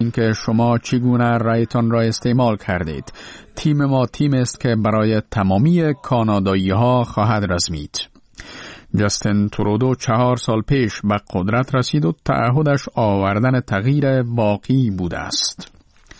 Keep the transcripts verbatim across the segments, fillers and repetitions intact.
اینکه شما چگونه رأیتان را استعمال کردید. تیم ما تیم است که برای تمامی کانادایی ها خواهد رزمید. جاستین ترودو چهار سال پیش به قدرت رسید و تعهدش آوردن تغییر واقعی بوده است.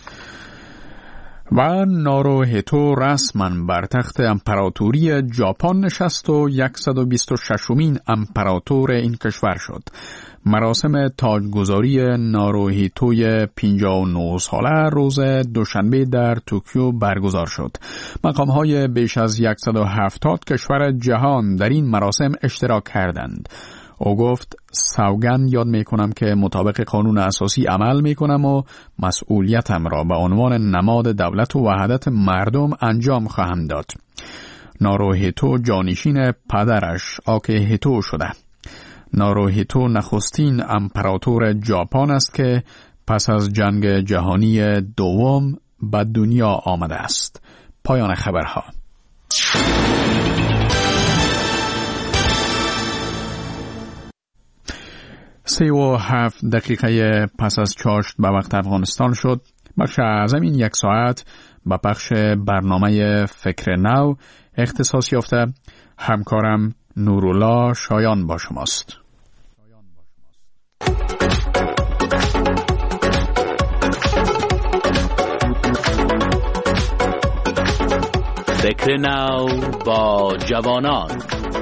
و ناروهیتو رسما بر تخت امپراتوری ژاپن نشست و صد و بیست و ششمین امپراتور این کشور شد. مراسم تاجگذاری ناروهیتوی پنجاه و نه ساله روز دوشنبه در توکیو برگزار شد. مقام‌های بیش از صد و هفتاد کشور جهان در این مراسم اشتراک کردند. او گفت سوگند یاد می کنم که مطابق قانون اساسی عمل می کنم و مسئولیتم را به عنوان نماد دولت و وحدت مردم انجام خواهم داد. ناروهیتو جانشین پدرش آکیهیتو شده. ناروهیتو نخستین امپراتور ژاپن است که پس از جنگ جهانی دوم به دنیا آمده است. پایان خبرها. سی و هفت دقیقه پس از چاشت به وقت افغانستان شد. بخش اعظم این یک ساعت به بخش برنامه فکر نو اختصاص یافته. همکارم نورالله شایان با شماست. فکر نو با جوانان.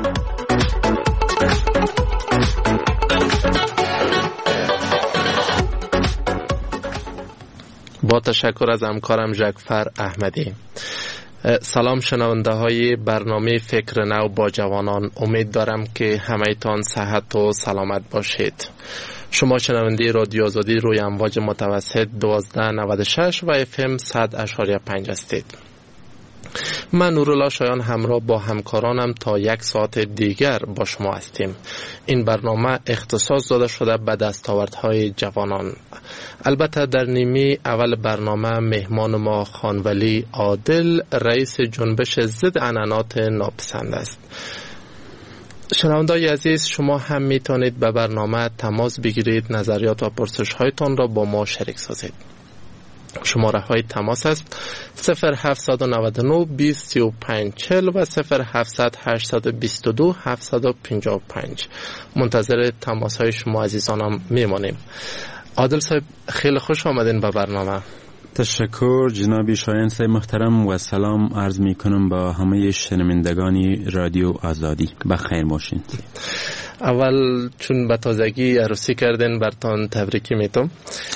با تشکر از همکارم ژکفر احمدی. سلام شنونده های برنامه فکر نو با جوانان، امید دارم که همه‌تان صحت و سلامت باشید. شما شنونده رادیو آزادی روی امواج متوسط دوازده نود و شش و اف ام صد اشاریه پنج هستید. من نورالله شایان همراه با همکارانم تا یک ساعت دیگر با شما هستیم. این برنامه اختصاص داده شده به دستاوردهای جوانان. البته در نیمه اول برنامه مهمان ما خانولی عادل، رئیس جنبش ضد عنعنات ناپسند است. شنونده‌های عزیز، شما هم میتونید به برنامه تماس بگیرید، نظریات و پرسش هایتان را با ما شریک سازید. شماره های تماس است صفر هفت نه نه بیست سی و پنج چهل و صفر هفت هشت دو دو هفت پنج پنج. منتظر تماس های شما عزیزانم میمانیم. عادل صاحب، خیلی خوش آمدین به برنامه. تشکر جنابی شایان صاحب محترم و سلام عرض می کنم با همه شنوندگان رادیو آزادی. بخیر باشین. اول چون به تازگی عروسی کردین برتان تبریکی میتونم.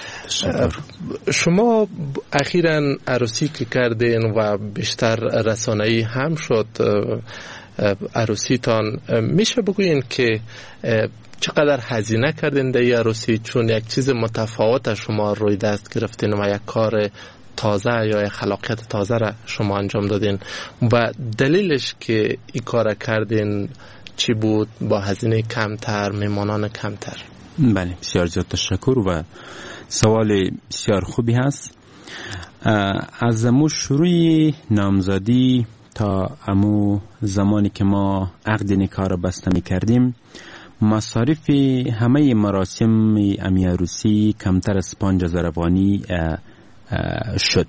شما اخیراً عروسی که کردین و بیشتر رسانه‌ای هم شد عروسیتان، میشه بگوین که چقدر هزینه کردین در این عروسی؟ چون یک چیز متفاوت شما روی دست گرفتین و یک کار تازه یا یک خلاقیت تازه را شما انجام دادین و دلیلش که این کار کردین چی بود؟ با هزینه کمتر، میمانان کمتر. بله، بسیار زیاد تشکر و سوال بسیار خوبی هست. از امو شروع نامزدی تا امو زمانی که ما عقد نکاح را بسته می کردیم، مصارف همه مراسم امی عروسی کمتر از پنج هزار افغانی شد.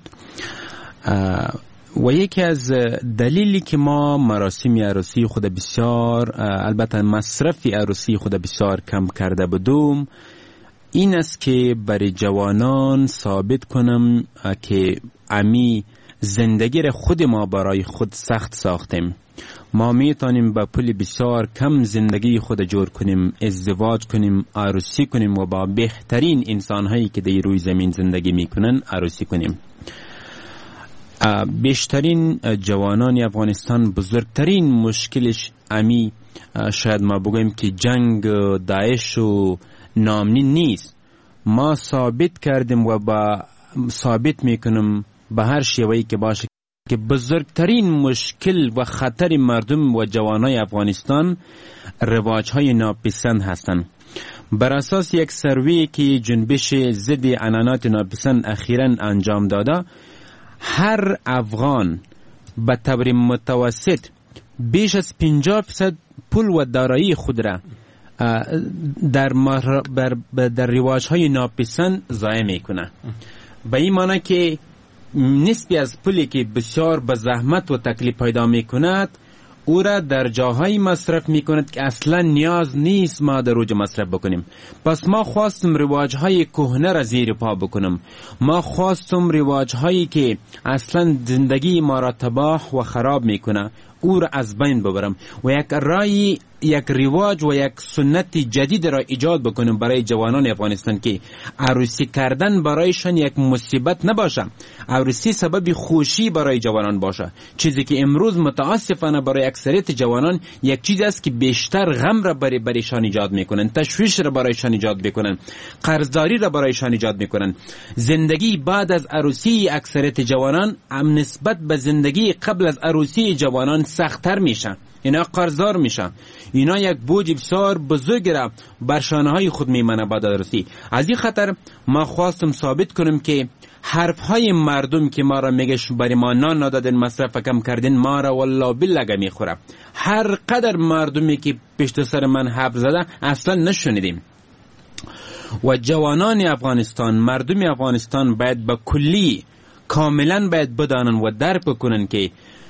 و یکی از دلیلی که ما مراسم عروسی خود بسیار، البته مصرف عروسی خود بسیار کم کرده بودم، این است که برای جوانان ثابت کنم که امی زندگی را خود ما برای خود سخت ساختیم. ما میتونیم با پول بسیار کم زندگی خود جور کنیم، ازدواج کنیم، عروسی کنیم و با بهترین انسانهایی که در روی زمین زندگی میکنن عروسی کنیم. بیشترین جوانان افغانستان بزرگترین مشکلش امی شاید ما بگویم که جنگ داعش و نامنی نیست. ما ثابت کردیم و با ثابت میکنم به هر شیوهی که باشه که بزرگترین مشکل و خطر مردم و جوانای افغانستان رواجهای ناپسند هستند. بر اساس یک سروی که جنبش ضد عنعنات ناپسند اخیراً انجام داده، هر افغان به طور متوسط بیش از پنجاه درصد پول و دارایی خود را در مر... در رواج های ناپسند ضایع میکنه. به این معنی که نسبی از پولی که بسیار به زحمت و تکلیف پیدا میکند او را در جاهایی مصرف میکند که اصلا نیاز نیست ما در اوج مصرف بکنیم. پس ما خواستم رواجهای کهنه را زیر پا بکنم. ما خواستم رواجهایی که اصلا زندگی ما را تباه و خراب میکنه او را از بین ببرم و یک رای یک رواج و یک سنت جدید را ایجاد بکنیم برای جوانان افغانستان که عروسی کردن برایشان یک مصیبت نباشه، عروسی سبب خوشی برای جوانان باشه. چیزی که امروز متاسفانه برای اکثریت جوانان یک چیز است که بیشتر غم را برای برایشان ایجاد میکنن، تشویش را برایشان ایجاد میکنن، قرضداری را برایشان ایجاد میکنن. زندگی بعد از عروسی اکثریت جوانان هم نسبت به زندگی قبل از عروسی جوانان سخت‌تر میشه. اینا قرضدار میشن، اینا یک بوج بسیار بزرگ را بر شانه های خود میمانه بعد از عروسی. از این خاطر ما خواستم ثابت کنم که حرف های مردم که ما را میگه برای ما نان ندادن، مصرف کم کردن، ما را والله بالله میخوره. هر قدر مردمی که پشت سر من حرف زده اصلا نشنیدیم. و جوانان افغانستان، مردم افغانستان باید به کلی کاملا باید بدانن و درک کنن که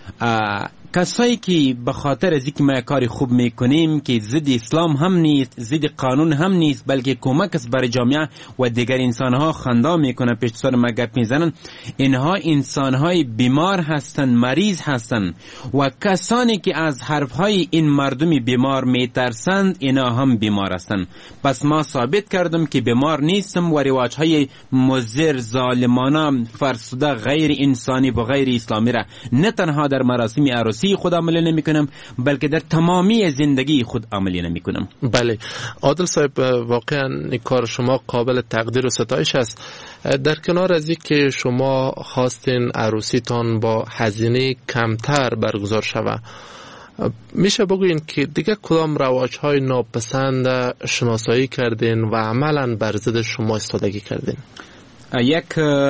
کسایی که به خاطر از اینکه ما کاری خوب میکنیم که ضد اسلام هم نیست، ضد قانون هم نیست، بلکه کمک است برای جامعه و دیگر انسانها خندا میکنن، پشت سر ما گپ میزنن، اینها انسانهای بیمار هستن، مریض هستن. و کسانی که از حرفهای این مردمی بیمار میترسند اینا هم بیمار هستن. پس ما ثابت کردم که بیمار نیستم و رواجهای مضر، ظالمانه، فرسوده، غیر انسانی و غیر اسلامی را نه تنها در مراسم عروسی خود عملی نمی کنم بلکه در تمامی زندگی خود عملی نمی کنم. بله عادل صاحب، واقعا این کار شما قابل تقدیر و ستایش است. در کنار از این که شما خواستین عروسیتان با هزینه کمتر برگزار شود، میشه بگوین که دیگه کدام رواج‌های ناپسند شناسایی کردین و عملا بر ضد شما استفاده کردین؟ یک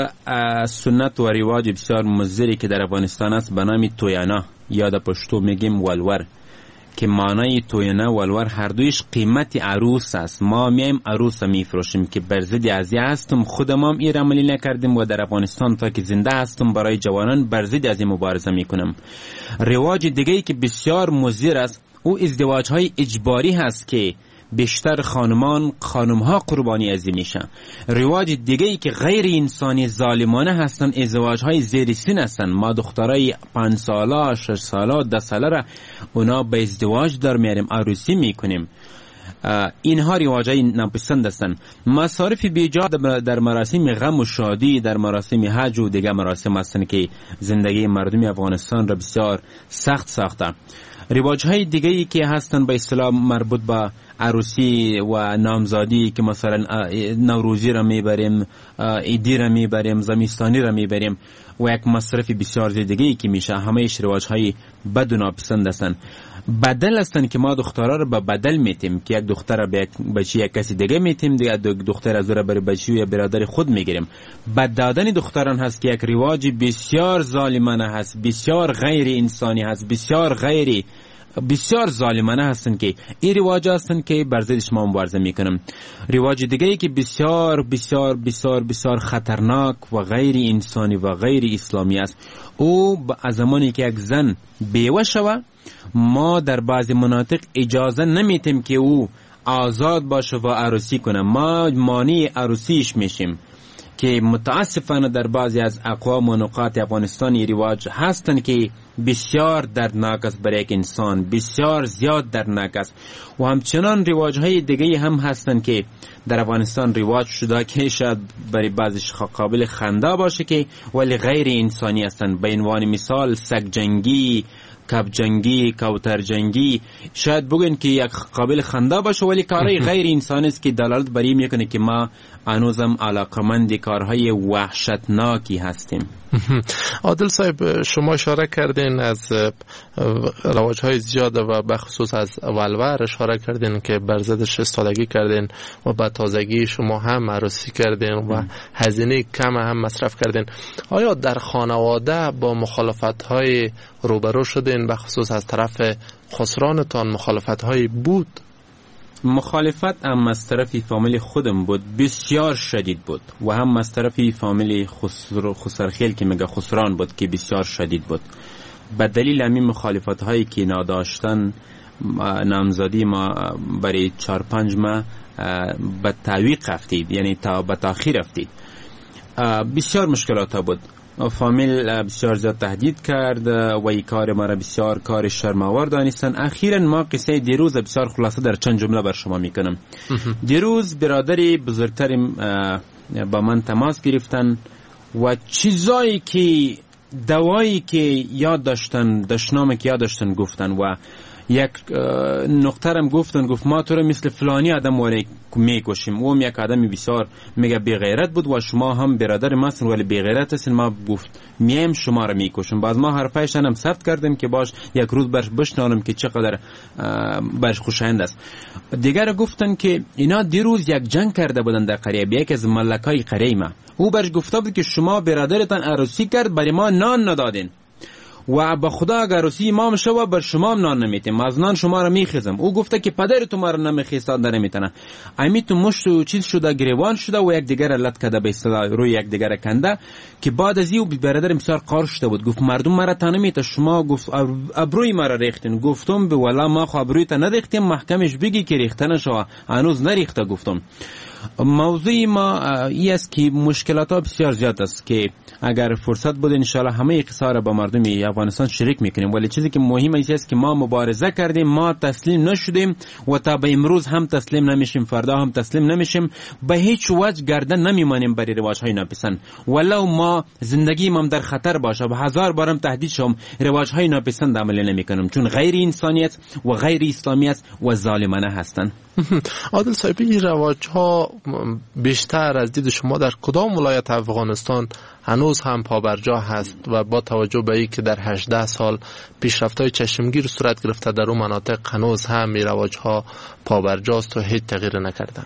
سنت و رواج بسیار مضری که در افغانستان است به نام تویانا یا در پشتو میگیم ولور، که معنای تویانا ولور هر دویش قیمت عروس است. ما میایم عروس میفروشیم که بر ضد ازی هستم، خودم هم این عملی نکردیم و در افغانستان تا که زنده هستم برای جوانان بر ضد ازی مبارزه میکنم. رواج دیگه‌ای که بسیار مضر است او ازدواج های اجباری هست که بیشتر خانمان خانمها قربانی از میشن. رواج دیگه ای که غیر انسانی ظالمانه هستن ازدواج های زیر سن هستن. ما دخترای پنج ساله، شش ساله، ده ساله را اونا به ازدواج در میاریم، عروسی میکنیم. اینها رواج های ناپسند هستن. مصارف بیجا در مراسم غم و شادی، در مراسم حج و دیگه مراسم هستن که زندگی مردم افغانستان را بسیار سخت ساخته. رواج های دیگه ای که هستن به اصطلاح مربوط به عروسی و نامزادی که مثلا نوروزی را میبریم، عیدی را میبریم، زمستانی را میبریم و یک مصرف بسیار دیگه ای که میشه، همهش رواج های بد و ناپسند هستن. بدل هستن که ما دخترها را به بدل میتیم که یک دختر را به یک بچی یک کسی دیگه میتیم، دیگه دختر از او را برای بچی یا برادر خود میگیریم. بد دادن دختران هست که یک رواج بسیار ظالمانه هست، بسیار غیر انسانی هست، بسیار غیر بسیار ظالمانه هستن که این رواج هستن که بر ضد شما مبارزه میکنم. رواج دیگه ای که بسیار بسیار بسیار بسیار خطرناک و غیر انسانی و غیر اسلامی است، او از زمانی که یک زن بیوه شوه ما در بعضی مناطق اجازه نمیتیم که او آزاد باشه و عروسی کنه، ما مانع عروسیش میشیم که متاسفانه در بعضی از اقوام و نقاط افغانستانی رواج هستن که بسیار دردناک است برای یک انسان، بسیار زیاد دردناک است. و همچنان رواج های دیگه هم هستن که در افغانستان رواج شده که شاید برای بعضیش قابل خنده باشه که ولی غیر انسانی هستن. به عنوان مثال سگ جنگی، کب جنگی، کوتر جنگی، شاید بگن که یک قابل خنده باشه ولی کارهای غیر انسانی است که دلالت بر این میکنه که ما هنوزم علاقمند کارهای وحشتناکی هستیم. عادل صاحب، شما اشاره کردین از رواج‌های زیاد و بخصوص از ولور اشاره کردین که بر ضدش استفاده کردین و با تازگی شما هم عروسی کردین و هزینه کم هم مصرف کردین. آیا در خانواده با مخالفت‌های روبرو شدین بخصوص از طرف خسرانتان مخالفت‌های بود؟ مخالفت هم از طرف فامیل خودم بود، بسیار شدید بود، و هم از طرف فامیل خسر خسرخیل که میگه خسران بود که بسیار شدید بود. به دلیل همین مخالفت هایی که نداشتن نامزدی ما برای چهار پنج ماه به تعویق رفتید، یعنی تا به تاخیر رفتید. بسیار مشکلات ها بود. فامیل بسیار زیاد تهدید کرد و این کار ما را بسیار کار شرم‌آور دانستن. اخیراً ما قصه دیروز بسیار خلاصه در چند جمله بر شما میکنم. دیروز برادری بزرگتر با من تماس گرفتن و چیزایی که دوایی که یاد داشتن، دشنامه که یاد داشتن گفتن و یک نقطه‌ام گفتن، گفت ما تو رو مثل فلانی آدم واره میکشیم. او یک آدمی بسیار میگه بی غیرت بود و شما هم برادر ما هستین ولی بی غیرت هستین. ما گفت میم شما رو میکشیم. باز ما حرفایش هم ثبت کردیم که باش یک روز برش بشنویم که چقدر برش خوشایند است. دیگر گفتن که اینا دیروز یک جنگ کرده بودن در قریه، یکی از ملکای قریه ما. او برش گفته بود که شما برادرتان عروسی کرد برای ما نان ندادین و با خدا اگر عروسی ما شوه بر شما هم نان نمیتیم، از نان شما را میخیزم. او گفته که پدر تو ما را نمیخیستاد نمیتنه. امی تو مشت و چیز شده، گریوان شده و یک دیگر لط کده به اصطلاح روی یک دیگر کنده که بعد از این برادر بسیار قار شده بود. گفت مردم مرا تا نمیته، شما گفت ابروی مرا ریختین. گفتم به والا ما خو ابروی تا نریختیم، محکمش بگی که ریخته نشوه، هنوز نریخته. گفتم موضوع ما ای است که مشکلات ها بسیار زیاد است که اگر فرصت بود انشاءالله همه قصه را با مردم افغانستان شریک میکنیم، ولی چیزی که مهم است که ما مبارزه کردیم، ما تسلیم نشدیم و تا به امروز هم تسلیم نمیشیم، فردا هم تسلیم نمیشیم. به هیچ وجه گردن نمیمانیم برای رواج های ناپسند، ولو ما زندگی ما در خطر باشه و هزار بارم تهدید شم، رواج های ناپسند عمل نمیکنم، چون غیر انسانیت و غیر اسلامی است و ظالمانه هستند. عادل صاحب، این رواج ها بیشتر از دید شما در کدام ولایت افغانستان هنوز هم پابرجا هست و با توجه به این که در هجده سال پیشرفت‌های چشمگیر صورت گرفته در اون مناطق هنوز هم این رواج ها پابرجاست و هیچ تغییر نکرده؟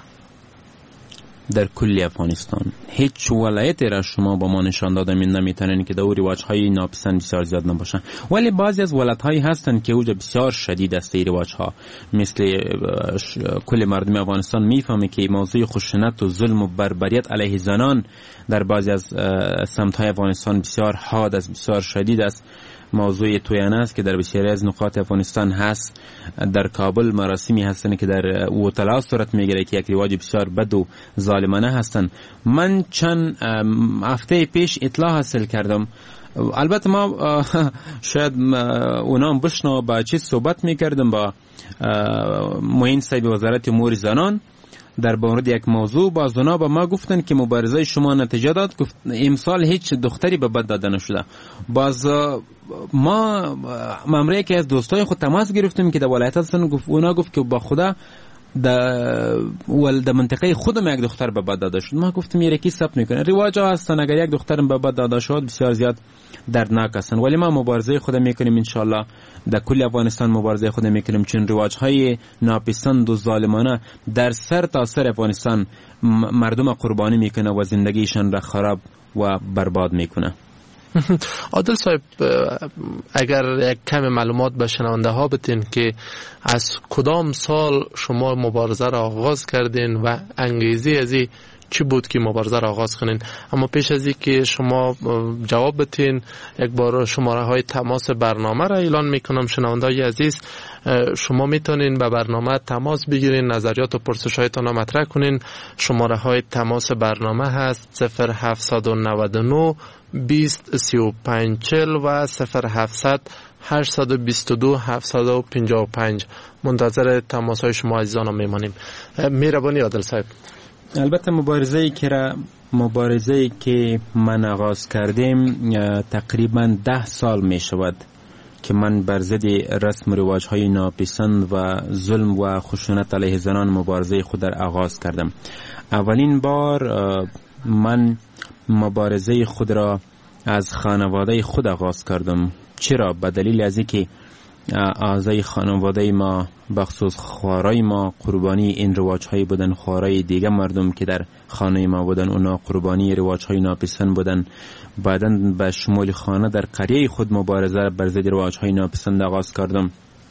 در کل افغانستان هیچ ولایتی را شما با ما نشان داده می نمیتونن که دو رواج های ناپسند بسیار زیاد نباشن، ولی بعضی از ولایت هایی هستن که اوجا بسیار شدید است این رواج ها. مثل کل مردم افغانستان میفهمه که موضوع خشونت و ظلم و بربریت علیه زنان در بعضی از سمت های افغانستان بسیار حاد است، بسیار شدید است. موضوع تویانه است که در بسیاری از نقاط افغانستان هست. در کابل مراسمی هستن که در اوتلا صورت میگیره که یک رواج بسیار بد و ظالمانه هستن. من چند هفته پیش اطلاع حاصل کردم، البته ما شاید اونام بشنو با چیز صحبت میکردم با معین صاحب وزارت امور زنان در مورد یک موضوع. با زنا با ما گفتن که مبارزه شما نتیجه داد، گفت امسال هیچ دختری به بد داده نشده. باز ما ممره که از دوستای خود تماس گرفتیم که در ولایت هستن، گفت اونا گفت که با خدا در ول در منطقه خودم یک دختر به بد داده شد. ما گفتم یه کی ثبت میکنه، رواج ها هستن، اگر یک دختر به بد داده شد بسیار زیاد دردناک هستن، ولی ما مبارزه خود میکنیم ان شاء الله در کل افغانستان مبارزه خود میکنیم، چون رواج های ناپسند و ظالمانه در سر تا سر افغانستان مردم قربانی میکنه و زندگیشان را خراب و برباد میکنه. عادل صاحب، اگر یک کم معلومات به شنونده ها بتین که از کدام سال شما مبارزه را آغاز کردین و انگیزه از این چی بود که مبارزه را آغاز کنین؟ اما پیش از این که شما جواب بتین، یک بار شماره های تماس برنامه را اعلان میکنم. شنونده های عزیز، شما میتونین به برنامه تماس بگیرین، نظریات و پرسش هایتان را مطرح کنین. شماره های تماس برنامه هست صفر هفتصد و نود و نه بیست سی و پنج چهل و صفر هفتصد هشتصد و بیست و دو هفتصد و پنجاه و پنج. منتظر تماس های شما عزیزان میمانیم. مهربانی عادل صاحب. البته مبارزه‌ای که را مبارزه‌ای که من آغاز کردیم تقریبا ده سال می شود که من بر ضد رسم و رواج‌های ناپسند و ظلم و خشونت علیه زنان مبارزه خود را آغاز کردم. اولین بار من مبارزه خود را از خانواده خود آغاز کردم. چرا؟ به دلیل از اینکه اعضای خانواده ما بخصوص خوارای ما قربانی این رواج‌های بودن، خوارای دیگه مردم که در خانه ما بودن اونا قربانی رواج‌های ناپسند بودن. بعداً به شمول خانه در قریه خود مبارزه بر ضد رواج‌های ناپسند آغاز کردم.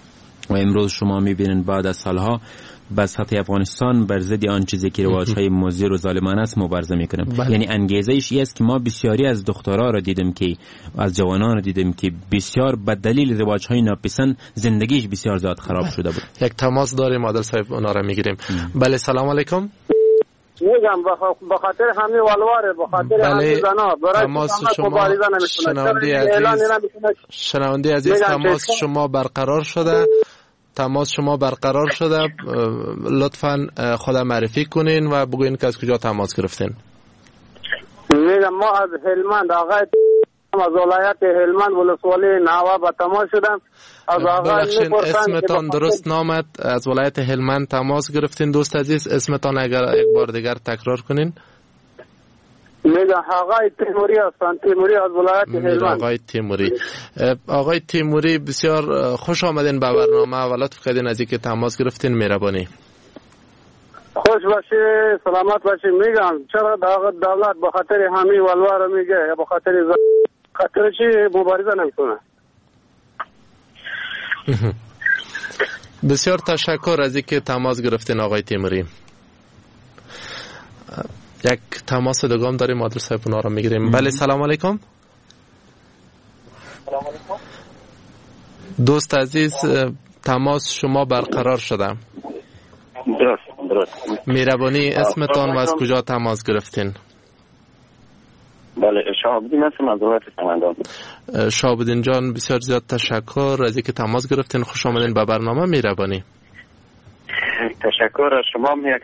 و امروز شما میبینید بعد از سالها به سطح افغانستان بر ضد آن چیزی که رواج‌های مضر و ظالمانه است مبارزه میکنیم. بله. یعنی انگیزه ایش است که ما بسیاری از دخترها را دیدیم که از جوانان را دیدیم که بسیار به دلیل رواج‌های ناپسند زندگیش بسیار زیاد خراب بله. شده بود. یک تماس داریم عادل صاحب، اونا را میگیریم. بله سلام علیکم. میگم به خاطر همین والواره، به خاطر بله. همین زنا برای تماس شما شنونده عزیز شنونده عزیز تماس شما برقرار شده تماس شما برقرار شده لطفاً خود معرفی کنین و بگوین که از کجا تماس گرفتین. میگم ما از هلمند، آقای از ولایت هلمند ولسوالی ناوا با تماس شدم. از آقای اسمتان درست نامد، از ولایت هلمند تماس گرفتین دوست عزیز، اسمتان اگر یک بار دیگر تکرار کنین. میگم آقای تیموری هستن، تیموری از ولایت هلمند. آقای تیموری آقای تیموری بسیار خوش آمدین به برنامه و لطف کردین از اینکه تماس گرفتین، مهربانی. خوش باشی، سلامت باشی. میگم چرا دولت به خاطر همین ولوا رو میگه یا به خاطر خاطر چی مبارزه نمیکنه؟ بسیار تشکر از اینکه تماس گرفتین آقای تیموری. یک تماس دوم داریم، عادل صاحب اونا رو میگیریم. بله سلام علیکم. سلام علیکم دوست عزیز، تماس شما برقرار شده. درست درست. مهربانی اسمتان و از کجا تماس گرفتین؟ بله شهاب‌الدین هستم از ولایت سمنگان. شهاب‌الدین جان بسیار زیاد تشکر از اینکه تماس گرفتین، خوش آمدین به برنامه. مهربانی. تشکر از شما. یک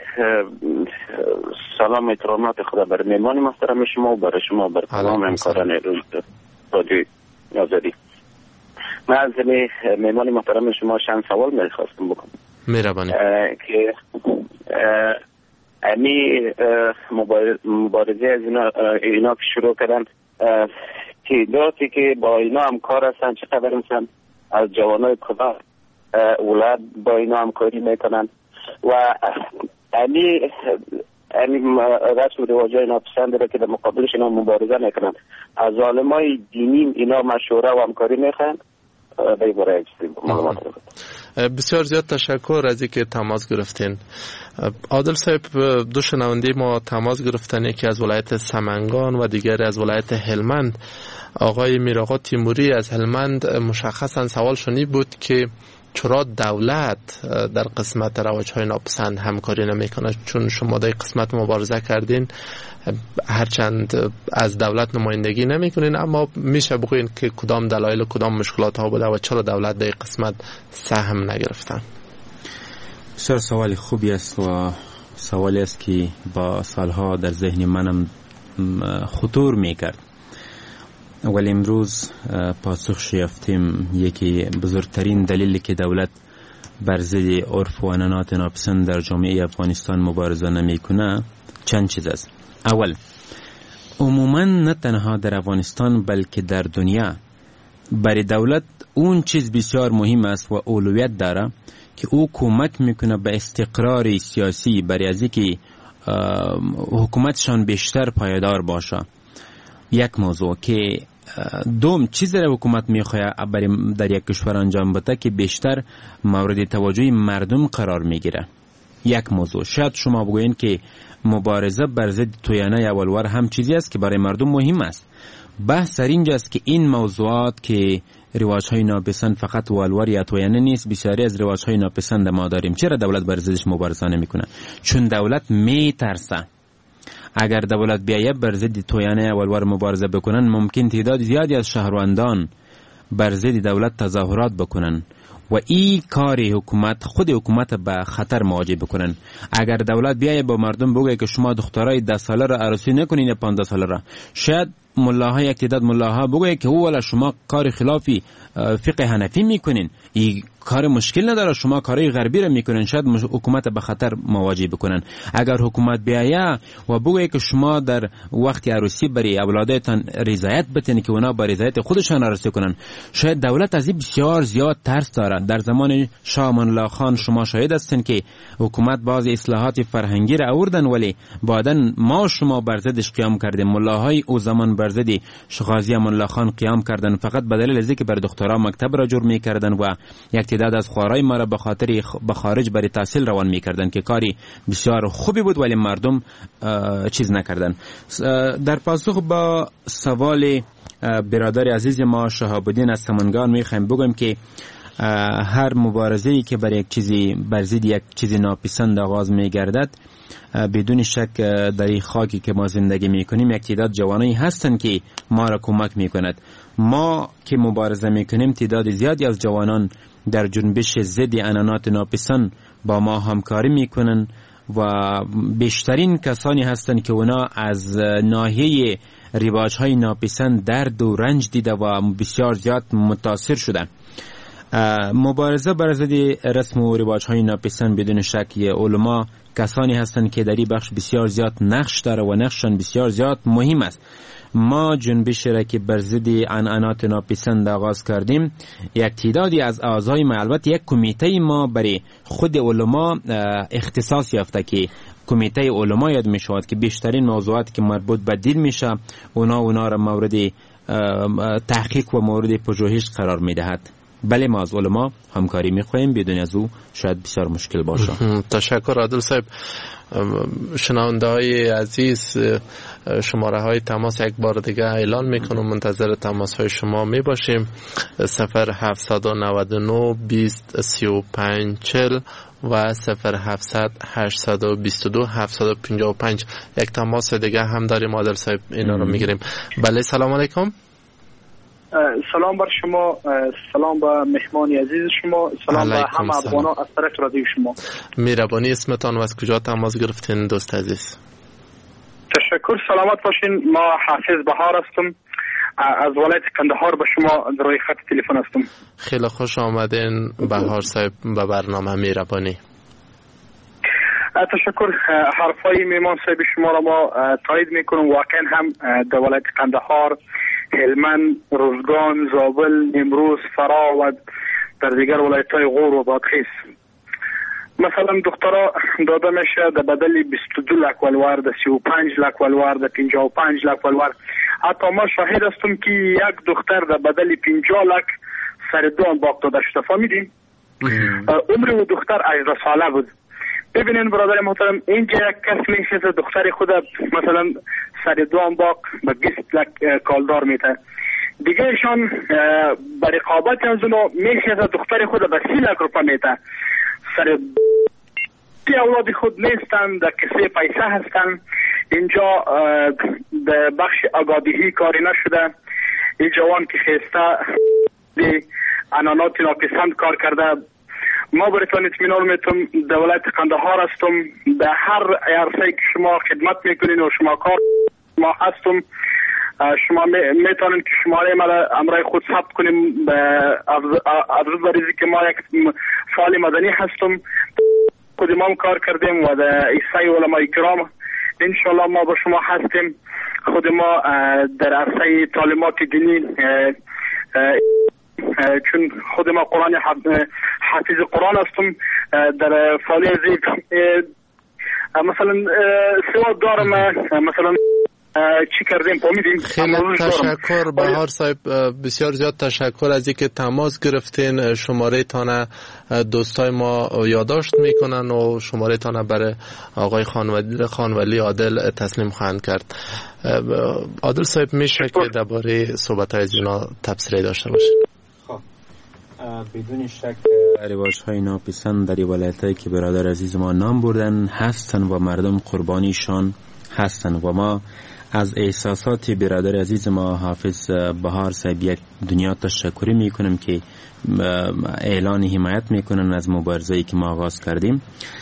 سلام احترامات خدا بر مهمان محترم شما و برای شما بر تمام همکاران رادیو آزادی. من از مهمان محترم شما چند سوال می‌خواستم بکنم. مهربانی. که امی مبارزه از اینا, اینا که شروع کردن، تعدادی که با اینا همکار هستن چقدر مثلا از جوانای کدام ولایت با اینا همکاری میکنن و امی امی رسم و رواجای ناپسند را که در مقابلش اینا مبارزه میکنن، از ظالمای دینی اینا مشوره و همکاری میخوان. بسیار زیاد تشکر از اینکه تماس گرفتین. عادل صاحب، دو شنونده ما تماس گرفتن، یکی از ولایت سمنگان و دیگری از ولایت هلمند. آقای میرآقا تیموری از هلمند مشخصا سوالشون این بود که چرا دولت در قسمت رواج‌های ناپسند همکاری نمیکنه، چون شما در قسمت مبارزه کردین هرچند از دولت نمایندگی نمیکنین، اما میشه بگوین که کدام دلایل و کدام مشکلات ها بوده و چرا دولت در قسمت سهم نگرفتن؟ بسیار سوال خوبی است و سوالی است که با سالها در ذهن منم خطور میکرد، ولی امروز پاسخ یافتیم. یکی بزرگترین دلیلی که دولت بر ضد عرف و عنعنات ناپسند در جامعه افغانستان مبارزه نمیکنه چند چیز است. اول، عموما نه تنها در افغانستان بلکه در دنیا برای دولت اون چیز بسیار مهم است و اولویت داره که او کمک میکنه به استقرار سیاسی، برای از اینکه حکومتشان بیشتر پایدار باشه. یک موضوع که دوم چیزی را حکومت میخواد برای در یک کشور انجام بده که بیشتر مورد توجه مردم قرار میگیره. یک موضوع شاید شما بگوین که مبارزه بر ضد تویانه یا ولور هم چیزی است که برای مردم مهم است. بحث در اینجا است که این موضوعات که رواج‌های ناپسند فقط ولور یا تویانه نیست، بسیاری از رواج‌های ناپسند ما داریم. چرا دولت بر ضدش مبارزه نمیکنه؟ چون دولت میترسه اگر دولت بیاید بر ضد تویانه یا ولور مبارزه بکنن، ممکن تعداد زیادی از شهروندان بر ضد دولت تظاهرات بکنن و این کار حکومت خود حکومت به خطر مواجه بکنن. اگر دولت بیاید با مردم بگه که شما دخترای ده ساله را عروسی نکنین یا پانزده ساله را، شاید ملاها یک تعداد ملاها بگه که او ولی شما کار خلافی فقه حنفی میکنین، این کار مشکل نداره، شما کارهای غربی را میکنین، شاید حکومت به خطر مواجه بکنن. اگر حکومت بیاید و بگه که شما در وقت عروسی برای اولادتان رضایت بتین که اونا با رضایت خودشان عروسی کنن، شاید دولت از این بسیار زیاد ترس داره. در زمان شاه امان الله خان شما شاهد هستین که حکومت بعضی اصلاحات فرهنگی را آوردن، ولی بعداً ما شما بر ضدش قیام کردیم. ملاهای او زمان بر ضد غازی امان الله خان قیام کردن، فقط به دلیل اینکه بر دخترها مکتب را جور میکردن و یک تعداد از خواهرای ما را به خاطر به خارج برای تحصیل روان میکردن که کاری بسیار خوبی بود، ولی مردم چیز نکردن. در پاسخ با سوال برادر عزیز ما شهاب الدین از سمنگان میخوایم بگم که هر مبارزه‌ای که برای یک چیزی بر ضد یک چیزی ناپسند آغاز میگردد، بدون شک در این خاکی که ما زندگی میکنیم یک تعداد جوانایی هستند که ما را کمک میکند. ما که مبارزه میکنیم تعداد زیادی از جوانان در جنبش ضد عنعنات ناپسند با ما همکاری میکنن و بیشترین کسانی هستند که اونا از ناحیه رواج‌های ناپسند درد و رنج دیده و بسیار زیاد متاثر شدن. مبارزه بر ضد رسم و رواج‌های ناپسند بدون شک علما کسانی هستند که در این بخش بسیار زیاد نقش داره و نقششان بسیار زیاد مهم است. ما جنبش را که بر ضد عنعنات ناپسند آغاز کردیم، یک تعدادی از اعضای ما، البته یک کمیته ما برای خود علما اختصاص یافته که کمیته علما یاد می شود که بیشترین موضوعات که مربوط به دین میشه اونا اونا را مورد تحقیق و مورد پژوهش قرار می دهد. بله ما از علما همکاری می خواهیم، بدون از او شاید بسیار مشکل باشه. تشکر عادل صاحب. شنونده های عزیز، شماره های تماس یک بار دیگه اعلان میکنم، منتظر تماس های شما می باشیم. صفر هفتصد و نود و نه بیست سی و پنج چهل و صفر هفتصد هشتصد و بیست و دو هفتصد و پنجاه و پنج. یک تماس دیگه هم داریم عادل صاحب، اینا رو میگیریم. بله سلام علیکم. سلام بر شما، سلام به مهمان عزیز شما، سلام به همه افغانا از طرف رادیو شما. میربانی اسمتان و از کجا تماس گرفتین دوست عزیز؟ تشکر، سلامت باشین. ما حافظ بهار هستم، از ولایت قندهار به شما در روی خط تلفن هستم. خیلی خوش آمدین بهار صاحب به برنامه میربانی. تشکر. حرفای میمان صاحب شما را ما تایید میکنم. واقعا هم در ولایت قندهار، هلمند، روزگان، زابل، نیمروز، فرا و در دیگر ولایت‌های غور و بادغیس مثلا دخترها داده میشه در بدل بیست و دو لک ولوار، در سی و پنج لک ولوار، در پنجاه و پنج لک ولوار. حتی ما شاهد هستم که یک دختر در بدل پنجاه لک سر دو باق داده شده. فهمیدین؟ عمر و دختر هجده ساله بود. ببینین برادر محترم، اینجا یک کس میشه دختر خود مثلا سر دو باق به بیست لک کالدار میته، دیگه ایشان به رقابت از اونو میشه دختر خود به سی لک روپا میته. سر تی اولاد خود نیستن، در کسی پیسه هستن. اینجا در بخش آگاهی کاری نشده. این جوان که خیسته دی عنعنات ناپسند کار کرده. ما براتون اطمینان میتونم در ولایت قندهار هستم، در هر عرصه‌ای که شما خدمت میکنین و شما کار ما هستم. شما میتونین که شماره ما امرای خود ثبت کنیم به عرض بریزی که ما یک فعال مدنی هستم، خود ما کار کردیم و در ایسای علمای کرام انشالله ما با شما هستیم. خود ما در عرصه تعلیمات دینی، چون خود ما قرآن حافظ قرآن هستم، در فعالیت مثلا سواد دارم، مثلا چی کردیم فهمیدیم. خیلی تشکر بهار صاحب، بسیار زیاد تشکر از اینکه تماس گرفتین. شماره تانه دوستای ما یادداشت میکنن و شماره تانه برای آقای خانولی خانولی عادل تسلیم خواهند کرد. عادل صاحب میشه که درباره صحبت های اینا تبصره داشته باشید؟ بدون شک رواج‌های ناپسند در ولایت‌هایی که برادر عزیز ما نام بردن هستن و مردم قربانیشان هستن و ما از احساسات برادر عزیز ما حافظ بهار صاحب یک دنیا تشکری میکنم که اعلان حمایت میکنن از مبارزه‌ای که ما آغاز کردیم.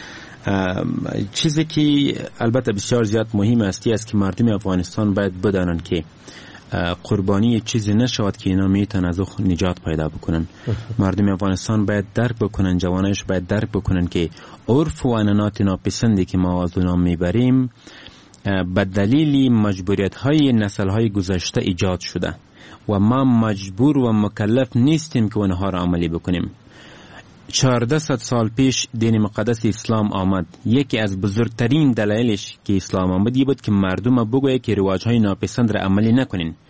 چیزی که البته بسیار زیاد مهم است است که مردم افغانستان باید بدانن که قربانی چیزی نشود که اینا میتونن از او نجات پیدا بکنن. مردم افغانستان باید درک بکنن، جوانایش باید درک بکنن که عرف و عنعنات ناپسندی که ما از اونها میبریم به دلیل مجبوریت های نسل های گذشته ایجاد شده و ما مجبور و مکلف نیستیم که اونها را عملی بکنیم. چهارده صد سال پیش دین مقدس اسلام آمد. یکی از بزرگترین دلایلش که اسلام آمد این بود که مردم بگوید که رواج های ناپسند را عملی نکنین.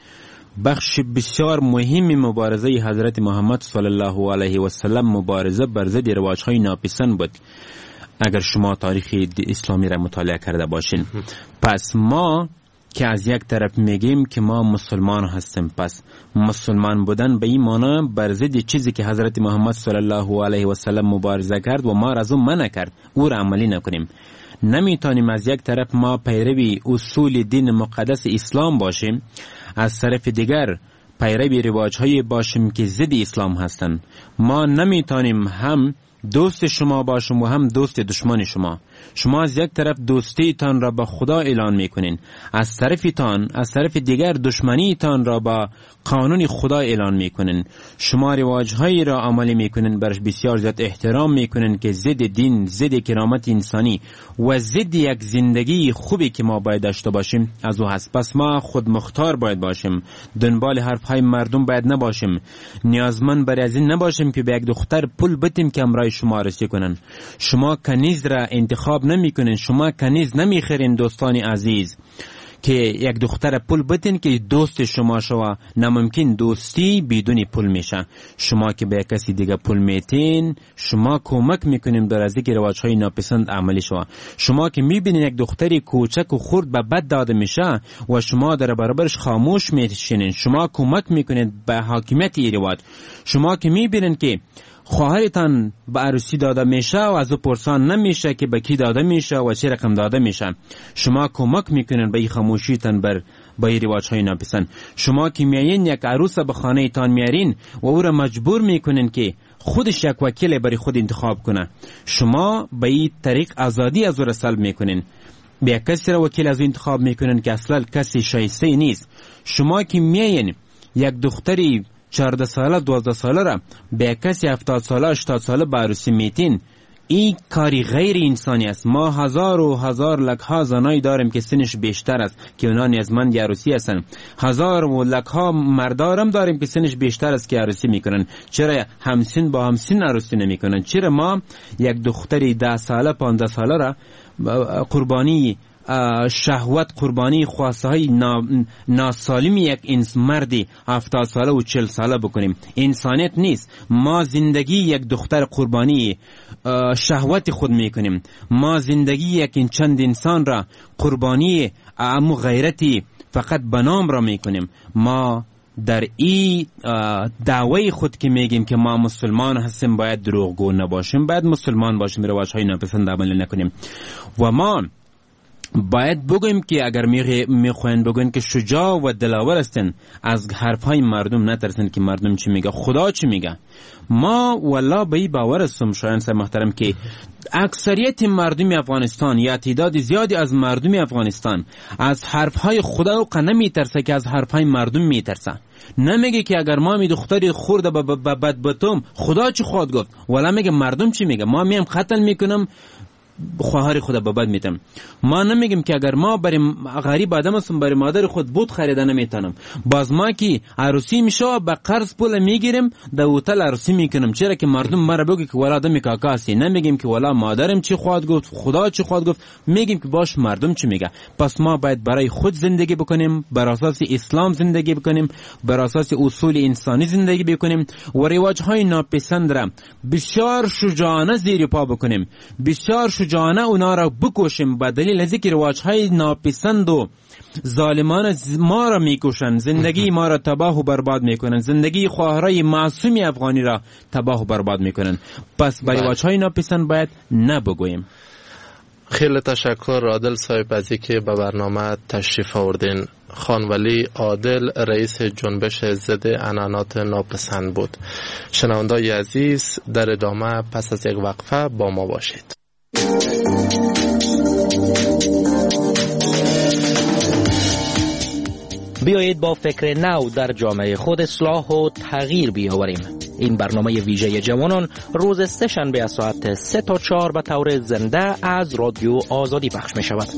بخش بسیار مهم مبارزه حضرت محمد صلی الله علیه و سلم مبارزه بر ضد رواج‌های ناپسند بود. اگر شما تاریخ اسلامی را مطالعه کرده باشین، پس ما که از یک طرف میگیم که ما مسلمان هستیم، پس مسلمان بودن به این معنی بر ضد چیزی که حضرت محمد صلی الله علیه و سلم مبارزه کرد و ما را از اون منع کرد او را عملی نکنیم. نمیتونیم از یک طرف ما پیروی اصول دین مقدس اسلام باشیم، از طرف دیگر پیروی رواج‌های باشیم که ضد اسلام هستند. ما نمیتونیم هم دوست شما باشیم و هم دوست دشمن شما. شما از یک طرف دوستی تان را با خدا اعلان میکنین، از طرف تان از طرف دیگر دشمنی تان را با قانون خدا اعلان میکنین. شما رواج‌هایی را عملی میکنین، برش بسیار زیاد احترام میکنین که ضد دین، ضد کرامت انسانی و ضد یک زندگی خوبی که ما باید داشته باشیم از او هست. پس ما خود مختار باید باشیم، دنبال حرفهای مردم باید نباشیم، نیازمند برای از این نباشیم که به یک دختر پول بدیم که امرای شما رسی کنن. شما کنیز را انتخاب نمی کنین، شما کنیز نمی خرین دوستان عزیز که یک دختر پول بدین که دوست شما شوا. نممکن دوستی بدون پول میشه. شما که به کسی دیگه پول میتین، شما کمک میکنیم در از اینکه رواج‌های ناپسند عملی شوا. شما که میبینین یک دختری کوچک و خرد به بد داده میشه و شما در برابرش خاموش میشینین، شما کمک میکنید به حاکمیت این رواج. شما که میبینین که خواهرتان به عروسی داده میشه و از او پرسان نمیشه که به کی داده میشه و چه رقم داده میشه، شما کمک میکنین به این خاموشیتان بر با این رواج‌های ناپسند. شما که میایین یک عروس به خانه تان میارین و او را مجبور میکنین که خودش یک وکیل برای خود انتخاب کنه، شما به این طریق آزادی از او را سلب میکنین. به یک کسی را وکیل از او انتخاب میکنین که اصلا کسی شایسته نیست. شما که میایین یک دختری چهارده ساله دوازده ساله را به کسی هفتاد ساله هشتاد ساله به عروسی میتین، این کاری غیر انسانی است. ما هزار و هزار لک ها زنایی داریم که سنش بیشتر است که اونا نیازمند عروسی هستن، هزار و لک ها مردارم داریم که سنش بیشتر است که عروسی میکنن. چرا همسن با همسن عروسی نمیکنن؟ چرا ما یک دختری ده ساله پانزده ساله را قربانی شهوت، قربانی خواسته های ناسالم یک انس مردی هفتاد ساله و چل ساله بکنیم؟ انسانیت نیست. ما زندگی یک دختر قربانی شهوت خود میکنیم. ما زندگی یک چند انسان را قربانی امو غیرتی فقط بنام را میکنیم. ما در این دعوی خود که میگیم که ما مسلمان هستیم باید دروغگو نباشیم، باید مسلمان باشیم، رواج‌های ناپسند عمل نکنیم. و ما باید بگویم که اگر میخواین بگوین که شجاع و دلاور هستن، از حرفهای مردم نترسن که مردم چی میگه، خدا چی میگه. ما والله به این باور هستم شایان صاحب محترم که اکثریت مردم افغانستان یا تعداد زیادی از مردم افغانستان از حرفهای خدا و نمیترسه که از حرفهای مردم میترسه. نمیگه که اگر ما می دختری خورده به بد بتم خدا چی خواهد گفت، ولی میگه مردم چی میگه. ما میم قتل میکنم خواهر خدا به بد میتم. ما نمیگیم که اگر ما برای غریب آدم هستم برای مادر خود بود خریده نمیتونم. باز ما که عروسی میشه به قرض پول میگیریم در هتل عروسی میکنم. چرا که مردم مرا بگه که ولا آدم کاکا هستی. نمیگیم که ولا مادرم چی خواهد گفت، خدا چی خواهد گفت، میگیم که باش مردم چی میگه. پس ما باید برای خود زندگی بکنیم، بر اساس اسلام زندگی بکنیم، بر اساس اصول انسانی زندگی بکنیم و رواج‌های ناپسند را بسیار شجاعانه زیر پا بکنیم، بسیار شجاعانه اونا را بکشیم. به دلیل از اینکه رواج‌های ناپسند و ظالمان ما را میکشن، زندگی ما را تباه و برباد میکنن، زندگی خواهرای معصوم افغانی را تباه و برباد میکنن. پس برای رواج‌های ناپسند باید نبگوییم. خیلی تشکر عادل صاحب از اینکه به برنامه تشریف آوردین. خان ولی عادل رئیس جنبش ضد عنعنات ناپسند بود. شنونده‌های عزیز در ادامه پس از یک وقفه با ما باشید. بیایید با فکر نو در جامعه خود اصلاح و تغییر بیاوریم. این برنامه ویژه جوانان روز سه شنبه از ساعت سه تا چهار به طور زنده از رادیو آزادی پخش می شود.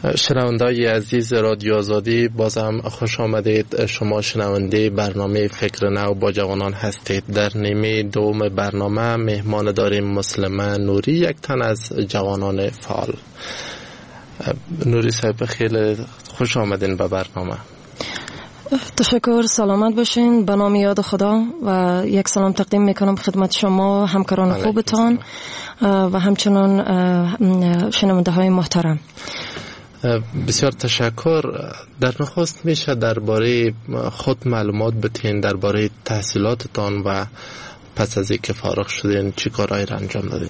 شنونده‌های عزیز رادیو آزادی، بازم خوش آمدید. شما شنونده برنامه فکر نو با جوانان هستید. در نیمه دوم برنامه مهمان داریم مسلمه نوری، یک تن از جوانان فعال. نوری صاحب خیلی خوش آمدین به برنامه. تشکر، سلامت باشین. به نام یاد خدا و یک سلام تقدیم میکنم خدمت شما همکاران خوبتان و همچنان شنونده های محترم. بسیار تشکر. در نخست میشه درباره خود معلومات بدین، درباره تحصیلاتتان و پس از اینکه فارغ شدین چی کارهایی را انجام دادین؟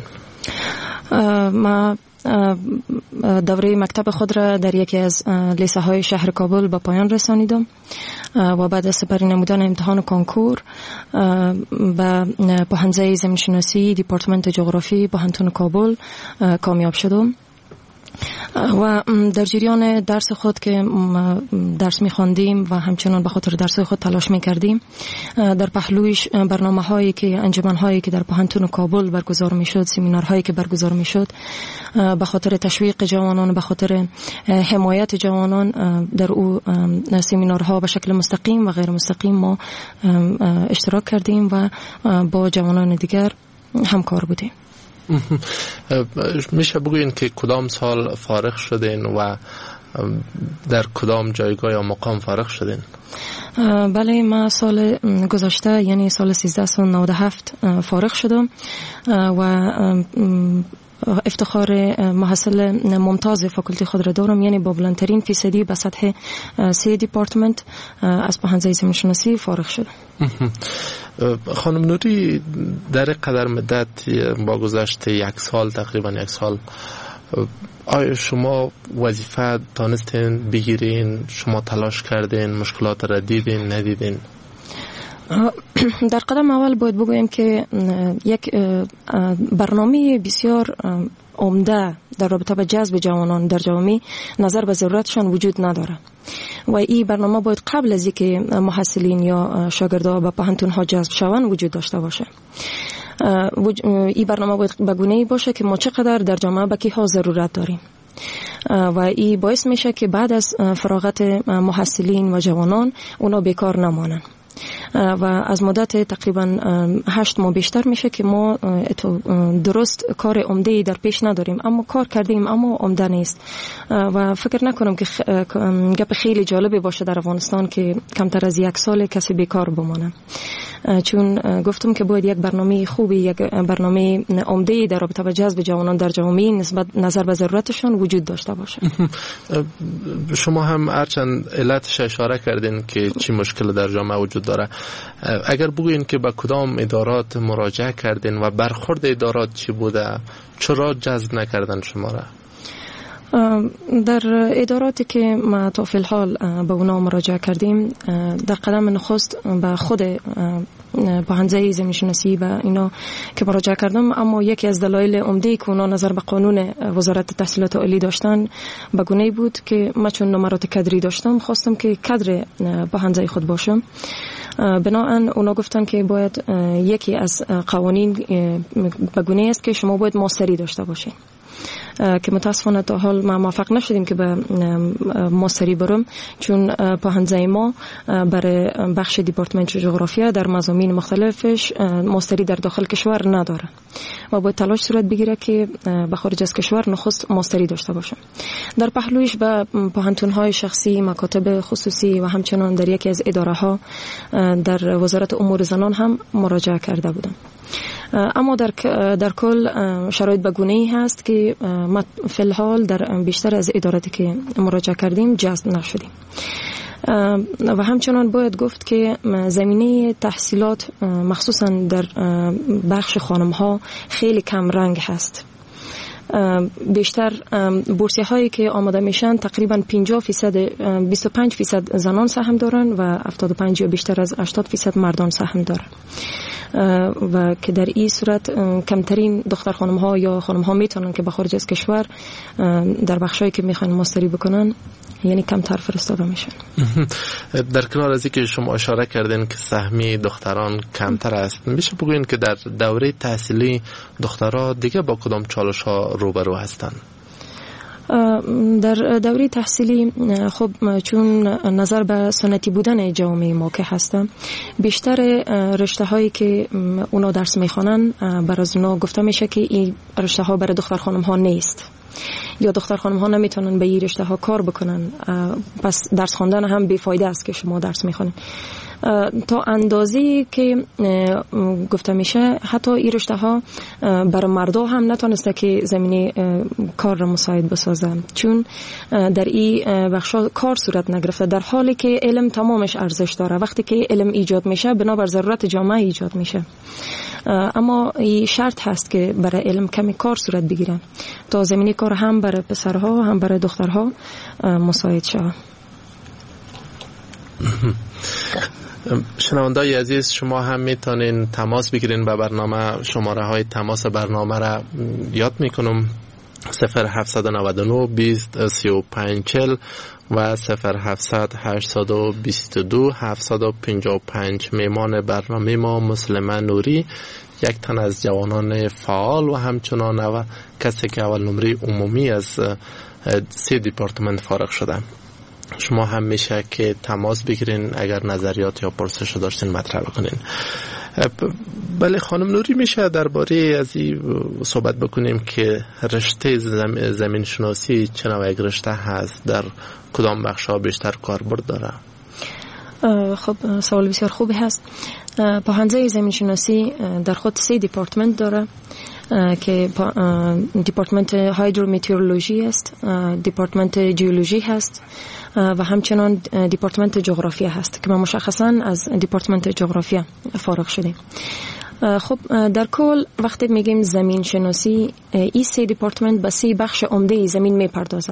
ما دوره مکتب خود را در یکی از لیسه های شهر کابل به پایان رسانیدم و بعد از سپری نمودن امتحان کنکور به پوهنځی زمینشناسی دیپارتمنت جغرافی پوهنتون کابل کامیاب شدم و در جریان درس خود که درس می‌خواندیم و همچنان به خاطر درس خود تلاش می‌کردیم، در پهلویش برنامه‌هایی که انجمن‌هایی که در پوهنتون کابل برگزار می‌شد، سمینارهایی که برگزار می‌شد، به خاطر تشویق جوانان، به خاطر حمایت جوانان، در او سمینارها به شکل مستقیم و غیر مستقیم ما اشتراک کردیم و با جوانان دیگر همکار بودیم. میشه بگوین که کدام سال فارغ شدین و در کدام جایگاه یا مقام فارغ شدین؟ بله، ما سال گذشته یعنی سال سیزده نود و هفت فارغ شدم و افتخار محصل ممتاز فاکولتی خود را دارم، یعنی با بلندترین فیصدی به سطح سی دیپارتمنت از پوهنځی زمینشناسی فارغ شدم. خانم نوری، در قدر مدت با گذشت یک سال، تقریبا یک سال، آیا شما وظیفه تانستین بگیرین؟ شما تلاش کردین؟ مشکلات را دیدین ندیدین؟ در قدم اول باید بگویم که یک برنامه بسیار عمده در رابطه با جذب جوانان در جامعه نظر به ضرورتشان وجود نداره و این برنامه باید قبل از اینکه محصلین یا شاگردان به پوهنتون ها جذب شوند وجود داشته باشه. این برنامه باید به گونه‌ای باشه که ما چقدر در جامعه به کیها ضرورت داریم و این باعث میشه که بعد از فراغت محصلین و جوانان اونا بیکار نمانن و از مدت تقریبا هشت ماه بیشتر میشه که ما درست کار عمده‌ای در پیش نداریم، اما کار کردیم اما عمده نیست و فکر نکنم که گپ خیلی جالبی باشه در افغانستان که کمتر از یک سال کسی بیکار بمانه، چون گفتم که باید یک برنامه خوبی، یک برنامه عمده‌ای در رابطه با جذب جوانان در جامعه نسبت نظر به ضرورتشان وجود داشته باشه. شما هم هرچند علتش اشاره کردین که چی مشکل در جامعه وجود داره، اگر بگوین که به کدام ادارات مراجعه کردین و برخورد ادارات چی بوده، چرا جذب نکردن شما را؟ در اداراتی که ما تا فی الحال به اونا مراجعه کردیم، در قدم نخست به خود پوهنځی زمینشناسی و اینا که مراجعه کردم، اما یکی از دلایل عمده که اونا نظر به قانون وزارت تحصیلات عالی داشتن به گونه‌ای بود که من چون نمرات کادری داشتم خواستم که کادر پوهنځی خود باشم. بنابراین اونا گفتن که باید یکی از قوانین به گونه‌ای است که شما باید ماستری داشته باشین که متاسفانه تا حال ما موفق نشدیم که به ماستری برم، چون پوهنځی ما برای بخش دیپارتمنت جغرافیا در مضامین مختلفش ماستری در داخل کشور نداره و باید تلاش صورت بگیره که به خارج از کشور نخست ماستری داشته باشه. در پهلویش به پوهنتون‌های شخصی، مکاتب خصوصی و همچنان در یکی از اداره‌ها در وزارت امور زنان هم مراجعه کرده بودم، اما در در کل شرایط به گونه‌ای هست که ما فی الحال در بیشتر از اداراتی که مراجعه کردیم جذب نشدیم و همچنان باید گفت که زمینه تحصیلات مخصوصا در بخش خانم‌ها خیلی کم رنگ هست. بیشتر بورسیه هایی که آماده میشن تقریبا پنجاه فیصد بیست و پنج فیصد زنان سهم دارن و هفتاد و پنج یا بیشتر از هشتاد فیصد مردان سهم دارن و که در این صورت کمترین دختر خانم ها یا خانم ها میتونن که به خارج از کشور در بخشایی که میخوان ماستری بکنن یعنی کمتر فرستاده میشن. در کنار از اینکه شما اشاره کردین که سهمی دختران کمتر است، میشه بگوین که در دوره تحصیلی دخترها دیگه با کدام چالش ها روبرو هستن؟ در دوره تحصیلی خب چون نظر به سنتی بودن جامعه ما که هستم، بیشتر رشته هایی که اونا درس میخوانن بر از اونا گفته میشه که این رشته ها برای دختر خانم ها نیست یا دختر خانم ها نمیتونن به این رشته ها کار بکنن، پس درس خواندن هم بیفایده است که شما درس میخوانید. تا اندازه‌ای که گفته میشه حتی این رشته ها برای مردا هم نتونسته که زمینه کار را مساعد بسازه، چون در این بخشا کار صورت نگرفته، در حالی که علم تمامش ارزش داره. وقتی که علم ایجاد میشه بنابر ضرورت جامعه ایجاد میشه، اما این شرط هست که برای علم کمی کار صورت بگیره تا زمینه کار هم برای پسرها هم برای دخترها مساعد شود. شنونده‌های عزیز، شما هم میتونین تماس بگیرین به برنامه. شماره های تماس برنامه را یاد میکنم: صفر هفت نه نه بیست سی و پنج چل و صفر هفت هشت دو دو هفت پنج پنج. میمان برنامه ما مسلمه نوری، یک تن از جوانان فعال و همچنان و کسی که اول نمره عمومی از سه دیپارتمنت فارغ شده. شما هم میشه که تماس بگیرین اگر نظریات یا پرسش داشتین مطرح بکنین. بله خانم نوری، میشه درباره از این صحبت بکنیم که رشته زمین شناسی چه نوع یک رشته هست، در کدام بخش‌ها بیشتر کاربرد داره؟ خب سوال بسیار خوبی هست. پاهنزه زمین شناسی در خود سه دیپارتمنت داره که دیپارتمنت هایدرومتئورولوژی است، دیپارتمنت جیولوژی هست و همچنان دیپارتمنت جغرافیا هست که ما مشخصا از دیپارتمنت جغرافیا فارغ شدیم. خب در کل وقتی میگیم زمین شناسی، این سه دیپارتمنت به سه بخش عمده زمین میپردازه.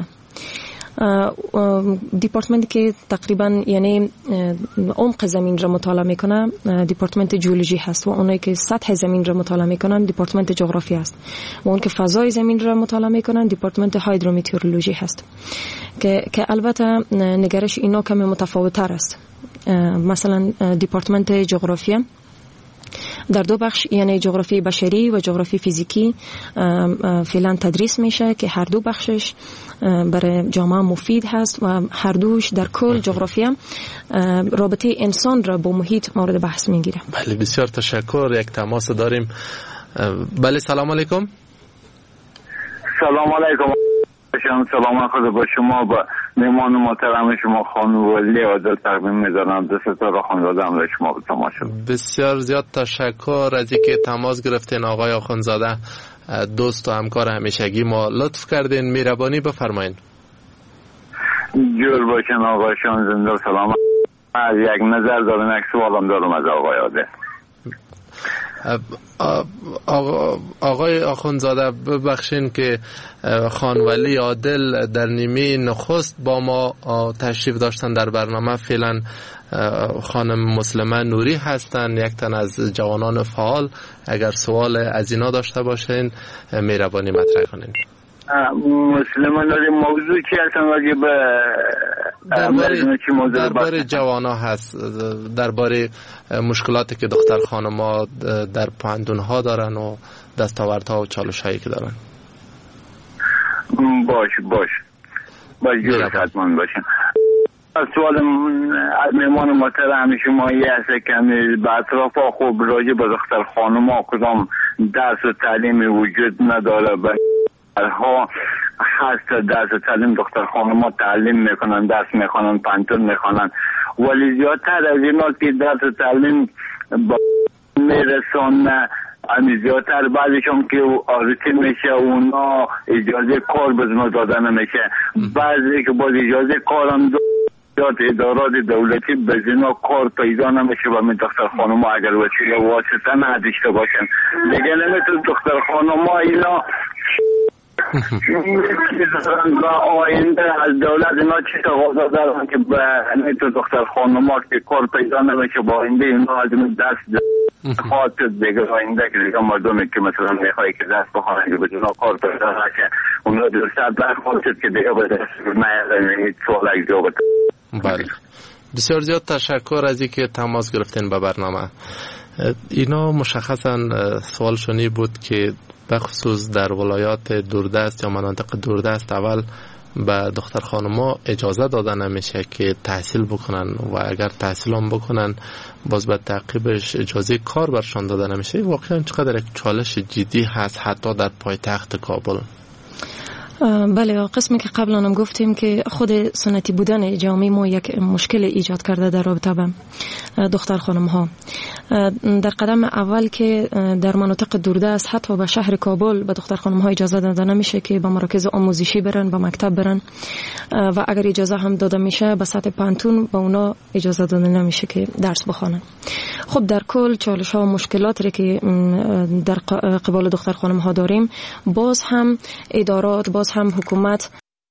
دیپارتمنتی که تقریبا یعنی عمق زمین را مطالعه میکنه دیپارتمنت جیولوژی هست و اونایی که سطح زمین را مطالعه میکنن دیپارتمنت جغرافی است و اون که فضای زمین را مطالعه میکنن دیپارتمنت هایدرومتئورولوژی هست که که البته نگرش اینا کمی متفاوت‌تر است. مثلا دیپارتمنت جغرافیا در دو بخش یعنی جغرافی بشری و جغرافی فیزیکی فعلا تدریس میشه که هر دو بخشش برای جامعه مفید هست و هر دوش در کل جغرافیا رابطه انسان را با محیط مورد بحث میگیره. بله بسیار تشکر. یک تماس داریم. بله سلام علیکم. سلام علیکم. سلام خدا با شما با مهمان محترم شما خانم ولی عادل تقدیم می‌دارم. دو ستاره خانواده هم را شما تماس شد. بسیار زیاد تشکر از اینکه تماس گرفتین آقای آخوندزاده، دوست و همکار همیشگی ما. لطف کردین، مهربانی بفرمایید. جور باشین آقای شان، زنده و سلامت. از یک نظر دارم، یک سوالم دارم از آقای عادل. آقای آخوندزاده ببخشین که خان ولی عادل در نیمه نخست با ما تشریف داشتن در برنامه. فعلا خانم مسلمه نوری هستن، یک تن از جوانان فعال. اگر سوال از اینا داشته باشین مهربانی مطرح کنین. مسلمه نوری موضوع چی هستن؟ واجب درباره درباره جوانا هست، درباره مشکلاتی که دختر خانم‌ها در پاندون‌ها دارن و دستاوردها و چالش‌هایی که دارن. باش باش باش جور خدمان باشین. سوال از مهمان محترم شما یه هست که به اطراف خوب راجع به دختر خانم‌ها کدام درس و تعلیمی وجود نداره ها هست. درس و تعلیم دختر خانم‌ها تعلیم میکنن، درس میخوانن، پانتون میخوانن، ولی زیادتر از اینا که درس و تعلیم با میرسانه امی زیادتر بعضیشون که آرزی میشه اونا اجازه کار بزنو داده نمیشه. بعضی که باز اجازه کارم داد ادارات دولتی بزنو کار پیدا نمیشه و من دختر خانم‌ها اگر وسیله واسطه نداشته باشن دیگه نمیتون دختر خانم‌ها اینا و آینده از دولت اینا چی تقاضا دارن که به تو دختر خانم‌ها که کار پیدا نمیشه با آینده اینا از این دست خاطر دیگه آینده که دیگه مردمی که مثلا میخوایی که دست بخوانن که بدون کار پیدا نشه اونا درسته برخواست که دیگه به دست نیادن سوال اگه بله. بسیار زیاد تشکر از اینکه تماس گرفتین به برنامه. اینا مشخصا سوالشونی بود که بخصوص در ولایات دوردست یا مناطق دوردست اول به دختر خانم‌ها اجازه داده نمیشه که تحصیل بکنن و اگر تحصیل هم بکنن باز به تعقیبش اجازه کار برشان داده نمیشه. واقعا چقدر یک چالش جدی هست حتی در پایتخت کابل. بله، قسمی که قبلا هم گفتیم که خود سنتی بودن جامعه ما یک مشکل ایجاد کرده در رابطه با دختر خانم ها. در قدم اول که در مناطق دوردست حتی به شهر کابل به دختر خانم ها اجازه داده نمیشه که به مراکز آموزشی برن، به مکتب برن و اگر اجازه هم داده میشه به سطح پانتون به اونا اجازه داده نمیشه که درس بخوانن. خب در کل چالش ها و مشکلاتی که در قبال دختر خانم ها داریم، باز هم ادارات، باز هم حکومت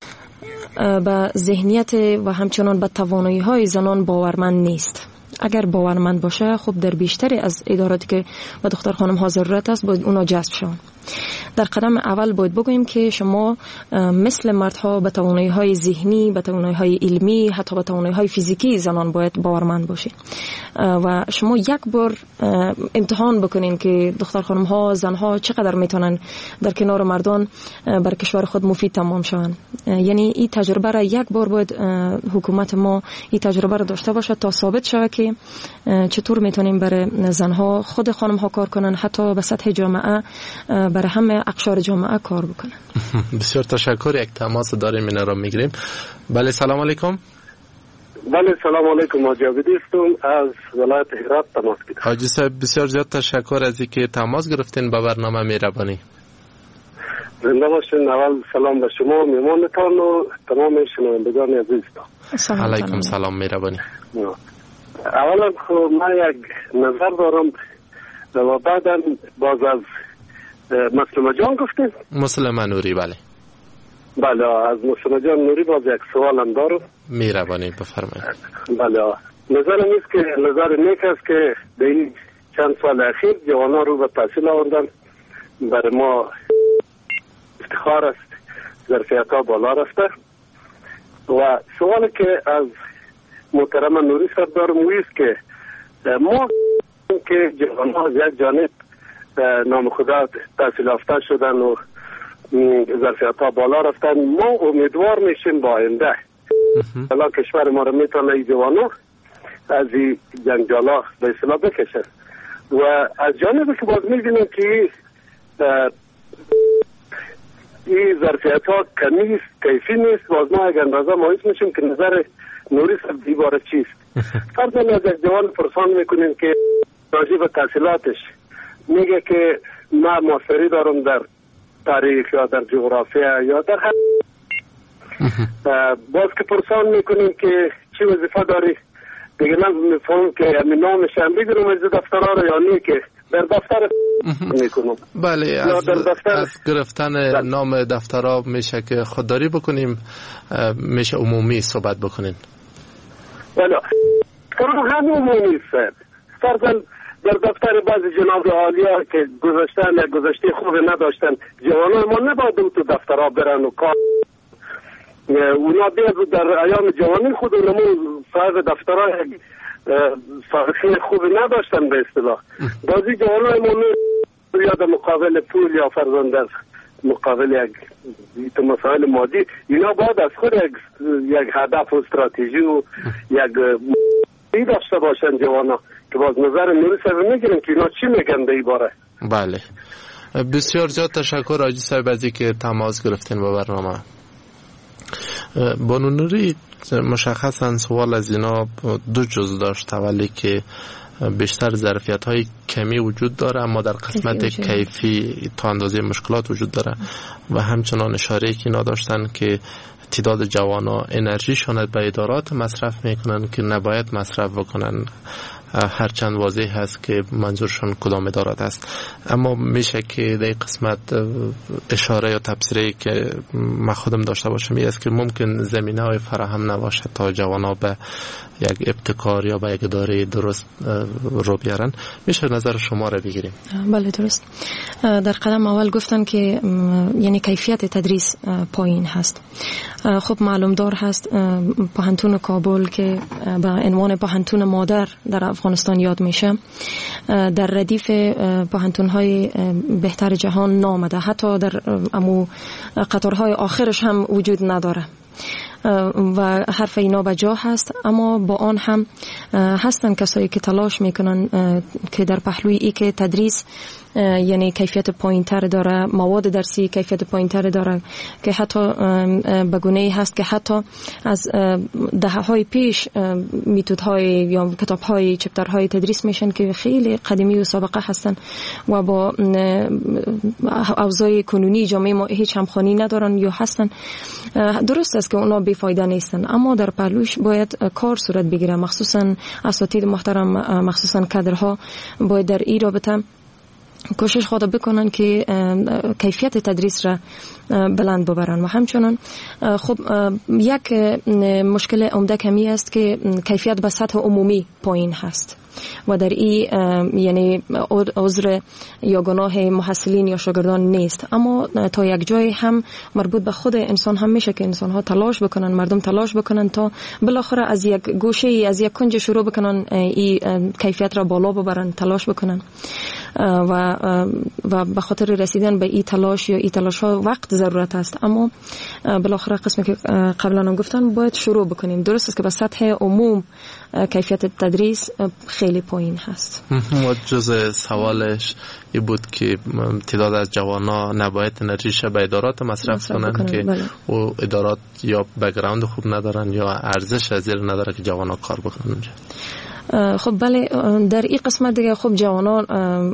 به ذهنیت و همچنان به توانایی های زنان باورمند نیست. اگر باورمند باشه خب در بیشتری از اداراتی که به دختر خانم ها ضرورت است باید اونا جذب شون. در قدم اول باید بگوییم که شما مثل مردها به توانایی های ذهنی، به توانایی های علمی، حتی به توانایی های فیزیکی زنان باید باورمند باشید و شما یک بار امتحان بکنین که دختر خانم ها، زن ها چقدر میتونن در کنار مردان بر کشور خود مفید تمام شون. یعنی این تجربه را یک بار باید حکومت ما این تجربه را داشته باشه تا ثابت شود که چطور میتونیم برای زن ها، خود خانم ها کار کنن، حتی به سطح جامعه برای همه اقشار جامعه کار بکنن. بسیار تشکر. یک تماس داریم، اینا را میگیریم. بله، سلام علیکم. بله، سلام علیکم. حاجی عبدی هستم از ولایت هرات تماس گرفتم. حاجی صاحب بسیار زیاد تشکر از اینکه تماس گرفتین به برنامه مهربانی. زنده باشین. اول سلام به شما میمانتان و تمام شنوندگان عزیزتان. علیکم سلام، مهربانی. اولا خب من یک نظر دارم و بعدا باز از مسلمه جان گفتیم. مسلمه نوری. بله بله، از مسلمه جان نوری باز یک سوالم دارم. مهربانی بفرمایید. بله، نظرم است که نظر نیک است که به این چند سال اخیر جوانا رو به تحصیل آوردن. برای ما افتخار است، ظرفیت ها بالا رفته و سوالی که از محترم نوری صاحب دارم او است که ما که جوان ها از یک جانب نام خدا تحصیل یافته شدن و ظرفیت ها بالا رفتن، ما امیدوار میشیم با آینده حالا کشور ما رو میتونه این جوان ها از این جنجالا به اصطلاح بکشن و از جانبی که باز میبینیم که این ظرفیت ها کمی است، کیفی نیست، باز ما یک اندازه مایوس میشیم که نظر نوری صاحب دیباره چیست. فرضاً از یک جوان پرسان میکنیم که راجع به تحصیلاتش میگه که من ماستری دارم در تاریخ یا در جغرافیا یا در هر باز که پرسان میکنیم که چی وظیفه داری، دیگه من میفهم که همین نامش هم بگیرم از دفترها رو یا نه که در دفتر میکنم. بله، از, از گرفتن نام دفترها میشه که خودداری بکنیم، میشه عمومی صحبت بکنیم. بله، کارو همین عمومی است. فرضاً در دفتر بعضی جناب عالیا که گذاشتن یا گذاشته خوب نداشتن، جوانان ما نباید تو دفترها برن و کار اونا بیاد در ایام جوانی خود اونمون صاحب دفترها سابقه خوب نداشتن به اصطلاح. بعضی جوانان ما یاد مقابل پول یا فرزند در مقابل یک مسائل مادی، اینا باید از خود یک, یک هدف و استراتژی و یک ای داشته باشن جوانا که باز نظر نوری صاحب میگیرن که اینا چی میگن به این باره. بله، بسیار زیاد تشکر حاجی صاحب از اینکه تماس گرفتین با برنامه. بانو نوری مشخصا سوال از اینا دو جز داشت، اولی که بیشتر ظرفیت های کمی وجود داره اما در قسمت کیفی تا اندازه مشکلات وجود داره و همچنان اشاره که اینا داشتن که تعداد جوانا انرژیشون به ادارات مصرف میکنن که نباید مصرف بکنن، هرچند واضح هست که منظورشون کدام ادارات است. اما میشه که در قسمت اشاره یا تبصره که من خودم داشته باشم این است که ممکن زمینه های فراهم نباشه تا جوانا به یک ابتکار یا به یک اداره درست رو بیارن. میشه نظر شما را بگیریم؟ بله درست. در قدم اول گفتن که یعنی کیفیت تدریس پایین هست. خب معلوم دار هست پوهنتون کابل که به عنوان پوهنتون مادر در افغانستان یاد میشه در ردیف پوهنتون‌های بهتر جهان نامده، حتی در امو قطارهای آخرش هم وجود نداره و حرف اینا به جا هست. اما با آن هم هستن کسایی که تلاش میکنن که در پهلوی ای که تدریس یعنی کیفیت پایین‌تر داره، مواد درسی کیفیت پایین‌تر داره، که حتی به گونه‌ای هست که حتی از دهه‌های پیش میتودهای یا کتاب‌های چپترهای تدریس میشن که خیلی قدیمی و سابقه هستن و با اوضاع کنونی جامعه ما هیچ همخوانی ندارن یا هستن. درست است که اونا بی‌فایده نیستن، اما در پهلوش باید کار صورت بگیره، مخصوصا اساتید محترم، مخصوصا کادرها باید در این رابطه کوشش خود بکنن که کیفیت تدریس را بلند ببرن. و همچنان خب یک مشکل عمده کمی است که کیفیت به سطح عمومی پایین هست و در این یعنی عذر یا گناه محصلین یا شاگردان نیست، اما تا یک جای هم مربوط به خود انسان هم میشه که انسان ها تلاش بکنن، مردم تلاش بکنن تا بالاخره از یک گوشه از یک کنج شروع بکنن این کیفیت را بالا ببرن، تلاش بکنن و و به خاطر رسیدن به این تلاش یا این تلاش ها وقت ضرورت است. اما بالاخره قسمی که قبلا هم گفتن باید شروع بکنیم. درست است که به سطح عموم کیفیت تدریس خیلی پایین هست. و جز سوالش ای بود که تعداد از جوانا نباید انرژیش به ادارات مصرف کنن که بله. و ادارات یا بک‌گراند خوب ندارن یا ارزش زیر نداره که جوانا کار بکنن اونجا. خب بله، در این قسمت دیگه خب جوانان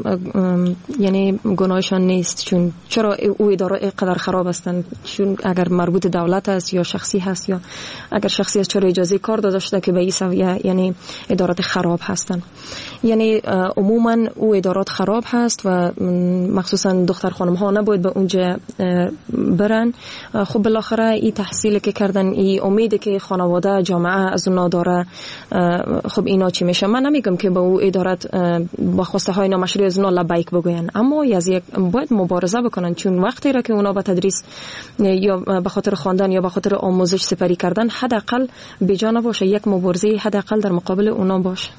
یعنی گناهشان نیست، چون چرا او اداره قدر خراب هستند، چون اگر مربوط دولت است یا شخصی هست یا اگر شخصی است چرا اجازه کار داشته که به این سویه یعنی ادارات خراب هستند. یعنی عموما او ادارات خراب هست و مخصوصا دختر خانم ها نباید به اونجا برن. خب بالاخره این تحصیلی که کردن، این امیدی که خانواده جامعه از اونا داره، خب اینا چی میشه؟ من نمیگم که به او ادارت با خواسته های نامشروع از اونا لبیک بگوین، اما از یک باید مبارزه بکنن، چون وقتی را که اونا به تدریس یا به خاطر خواندن یا به خاطر آموزش سپری کردن حداقل بیجا نباشه، یک مبارزه حداقل در مقابل اونا باشه.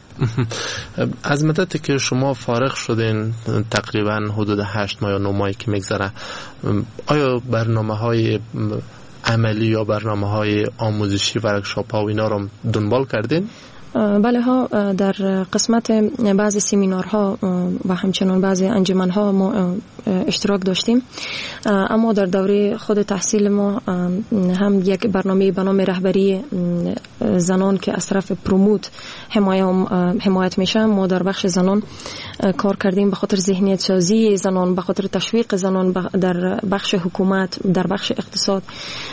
از مدتی که شما فارغ شدین تقریبا حدود هشت ماه یا نه ماهی که میگذره، آیا برنامه های عملی یا برنامه های آموزشی ورکشاپ ها و اینا رو دنبال کردین؟ بله ها، در قسمت بعضی سمینارها و همچنان بعضی انجمنها ما اشتراک داشتیم، اما در دوره خود تحصیل ما هم یک برنامه به نام رهبری زنان که از طرف پروموت حمایت میشه، ما در بخش زنان کار کردیم به خاطر ذهنیت سازی زنان، به خاطر تشویق زنان در بخش حکومت، در بخش اقتصاد.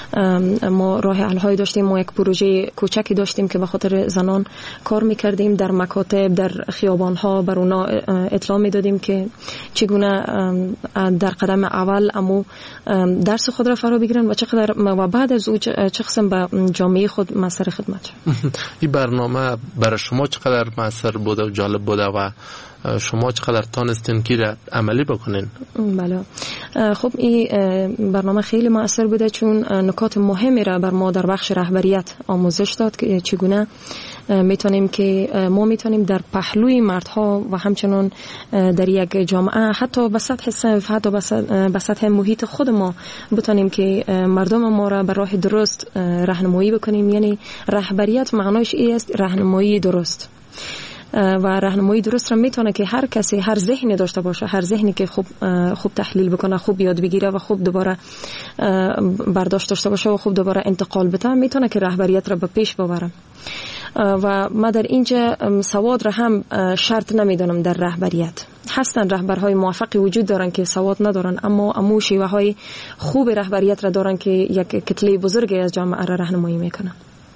ما راه حل های داشتیم، ما یک پروژه کوچکی داشتیم که به خاطر زنان کار میکردیم، در مکاتب، در خیابان ها بر اونا اطلاع میدادیم که چگونه در قدم اول امو درس خود را فرا بگیرن و چقدر و بعد از او چه قسم به جامعه خود مؤثر خدمت. این برنامه برای شما چقدر مؤثر بوده و جالب بوده و شما چقدر تانستین که را عملی بکنین؟ بله، خب این برنامه خیلی مؤثر بوده، چون نکات مهمی را بر ما در بخش رهبریت آموزش داد که چگونه میتونیم که ما میتونیم در پهلوی مردها و همچنان در یک جامعه حتی به سطح صنف، حتی به سطح محیط خود ما بتونیم که مردم ما را به راه درست راهنمایی بکنیم. یعنی رهبریت معناش این است راهنمایی درست، و راهنمایی درست را میتونه که هر کسی هر ذهنی داشته باشه، هر ذهنی که خوب خوب تحلیل بکنه، خوب یاد بگیره و خوب دوباره برداشت داشته باشه و خوب دوباره انتقال بده، میتونه که رهبریت را به پیش ببره. و ما در اینجا سواد را هم شرط نمیدونم در رهبریت. هستن رهبرهای موفقی وجود دارن که سواد ندارن، اما امو شیوه های خوب رهبریت را دارن که یک کتله بزرگی از جامعه را راهنمایی میکنن.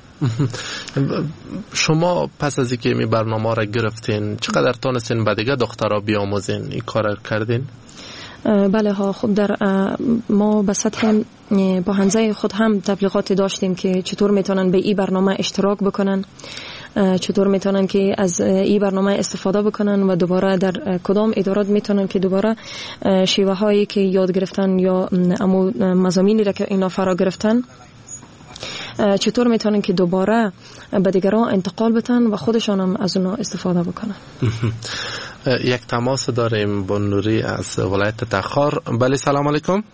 شما پس از اینکه می برنامه را گرفتین چقدر تونستین به دیگه دخترها بیاموزین؟ این کار کردین؟ بله ها، خب در ما به سطح با هنزه خود هم تبلیغاتی داشتیم که چطور میتونن به این برنامه اشتراک بکنن، چطور میتونن که از این برنامه استفاده بکنن و دوباره در کدام ادارات میتونن که دوباره شیوه هایی که یاد گرفتن یا امو مضامینی را که اینا فرا گرفتن چطور میتونن که دوباره به دیگران انتقال بدن و خودشان هم از اونها استفاده بکنن. یک تماس داریم با نوری از ولایت تخار. بله سلام علیکم.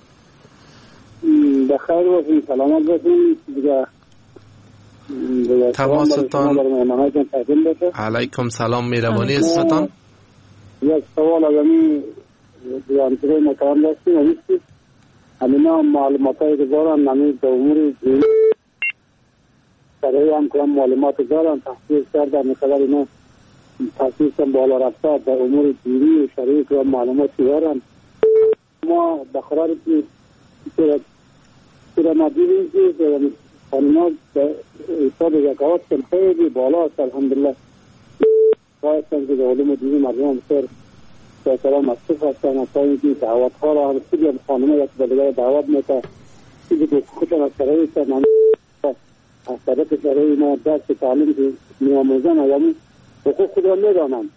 بخیر باشین، سلامت باشین. دیگه تماستان علیکم سلام، میرمانی استان. یک سوال آگمی دیانتره مکان داشتیم همیستی همینا معلومات های دارن نمی به امور دینی برای هم کنم معلومات دارن تحصیل کردن مثلا اینا تحصیل کن بالا رفته به امور دینی و شرعی که معلومات دارن. ما بخرار که چرا ما دیدیم که خانونا به حساب زکوات کم خیلی بالا است الحمدلله. خواهستم که به علوم دینی مردم بسر به سلام مصروف هستن تا اینکه دعوت ها را هم خیلی هم خانوما یک به دیگر دعوت میتا چیزی که خودم از شرعی است من از طرف شرعی ما درس تعلیم که میاموزن آیامی حقوق خود را میدانم.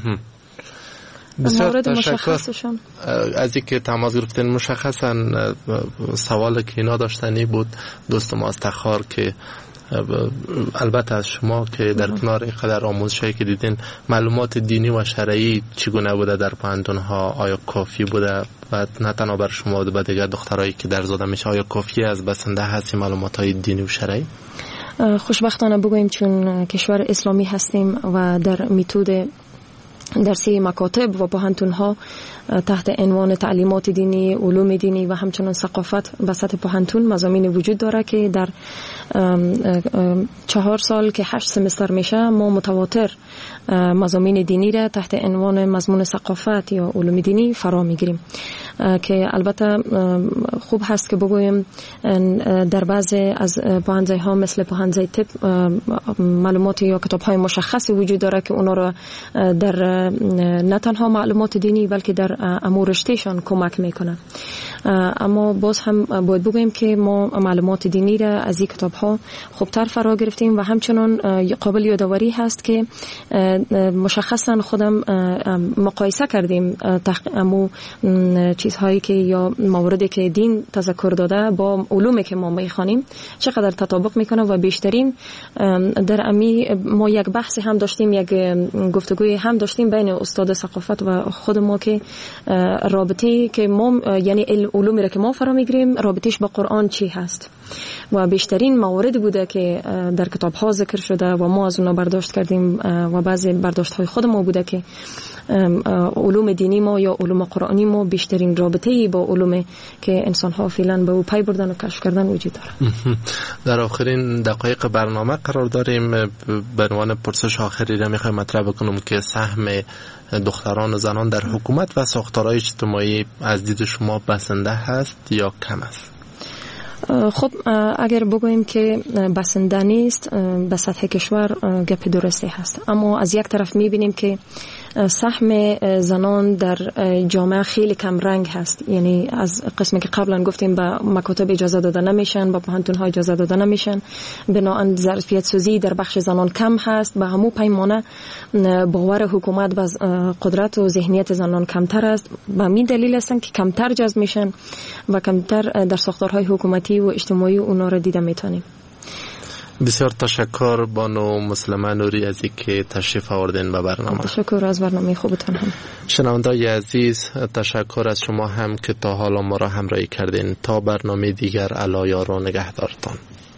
بسیار تشکر از اینکه تماس گرفتین. مشخصا سوال که اینا داشتنی بود دوست ما از تخار که البته از شما که در کنار اینقدر آموزشایی که دیدین معلومات دینی و شرعی چگونه بوده در پوهنتون ها؟ آیا کافی بوده؟ و نه تنها بر شما و دیگر دخترایی که در زاده میشه آیا کافی از بسنده هستی معلومات های دینی و شرعی؟ خوشبختانه بگوییم چون کشور اسلامی هستیم و در میتود درسی مکاتب و پوهنتون ها تحت عنوان تعلیمات دینی، علوم دینی و همچنان ثقافت به سطح پوهنتون مضامین وجود داره که در چهار سال که هشت سمستر میشه ما متواتر مضامین دینی را تحت عنوان مضمون ثقافت یا علوم دینی فرا میگیریم که البته خوب هست که بگویم در بعضی از پوهنځی ها مثل پوهنځی طب معلومات یا کتاب های مشخصی وجود داره که اونا را در نه تنها معلومات دینی بلکه در امور رشتهشان کمک میکنه. اما باز هم باید بگویم که ما معلومات دینی را از این کتاب ها خوبتر فرا گرفتیم و همچنان قابل یادآوری هست که مشخصا خودم مقایسه کردیم امو چیزهایی که یا مواردی که دین تذکر داده با علومی که ما میخوانیم چقدر تطابق میکنه و بیشترین در امی ما یک بحث هم داشتیم، یک گفتگوی هم داشتیم بین استاد ثقافت و خود ما که رابطه که ما یعنی علومی را که ما فرا میگیریم رابطش با قرآن چی هست و بیشترین موارد بوده که در کتاب ها ذکر شده و ما از اونها برداشت کردیم و بعضی برداشت های خود ما بوده که علوم دینی ما یا علوم قرآنی ما بیشترین رابطه‌ای با علوم که انسان ها فعلا به او پی بردن و کشف کردن وجود داره. در آخرین دقایق برنامه قرار داریم. به عنوان پرسش آخری را میخوایم مطرح بکنم که سهم دختران و زنان در حکومت و ساختارهای اجتماعی از دید شما بسنده هست یا کم است؟ خب اگر بگوییم که بسنده نیست به سطح کشور گپ درستی هست، اما از یک طرف میبینیم که سهم زنان در جامعه خیلی کم رنگ هست. یعنی از قسمی که قبلا گفتیم به مکاتب اجازه داده نمیشن، به پوهنتون ها اجازه داده نمیشن، بنابراین ظرفیت سازی در بخش زنان کم هست. به همون پیمانه باور حکومت به قدرت و ذهنیت زنان کمتر است. به همین دلیل هستن که کمتر جذب میشن و کمتر در ساختارهای حکومتی و اجتماعی اونا را دیده میتونیم. بسیار تشکر بانو مسلمه نوری از اینکه تشریف آوردین به برنامه. تشکر از برنامه خوبتان هم. شنونده‌های عزیز تشکر از شما هم که تا حالا ما را همراهی کردین. تا برنامه دیگر الا یار و نگهدارتان.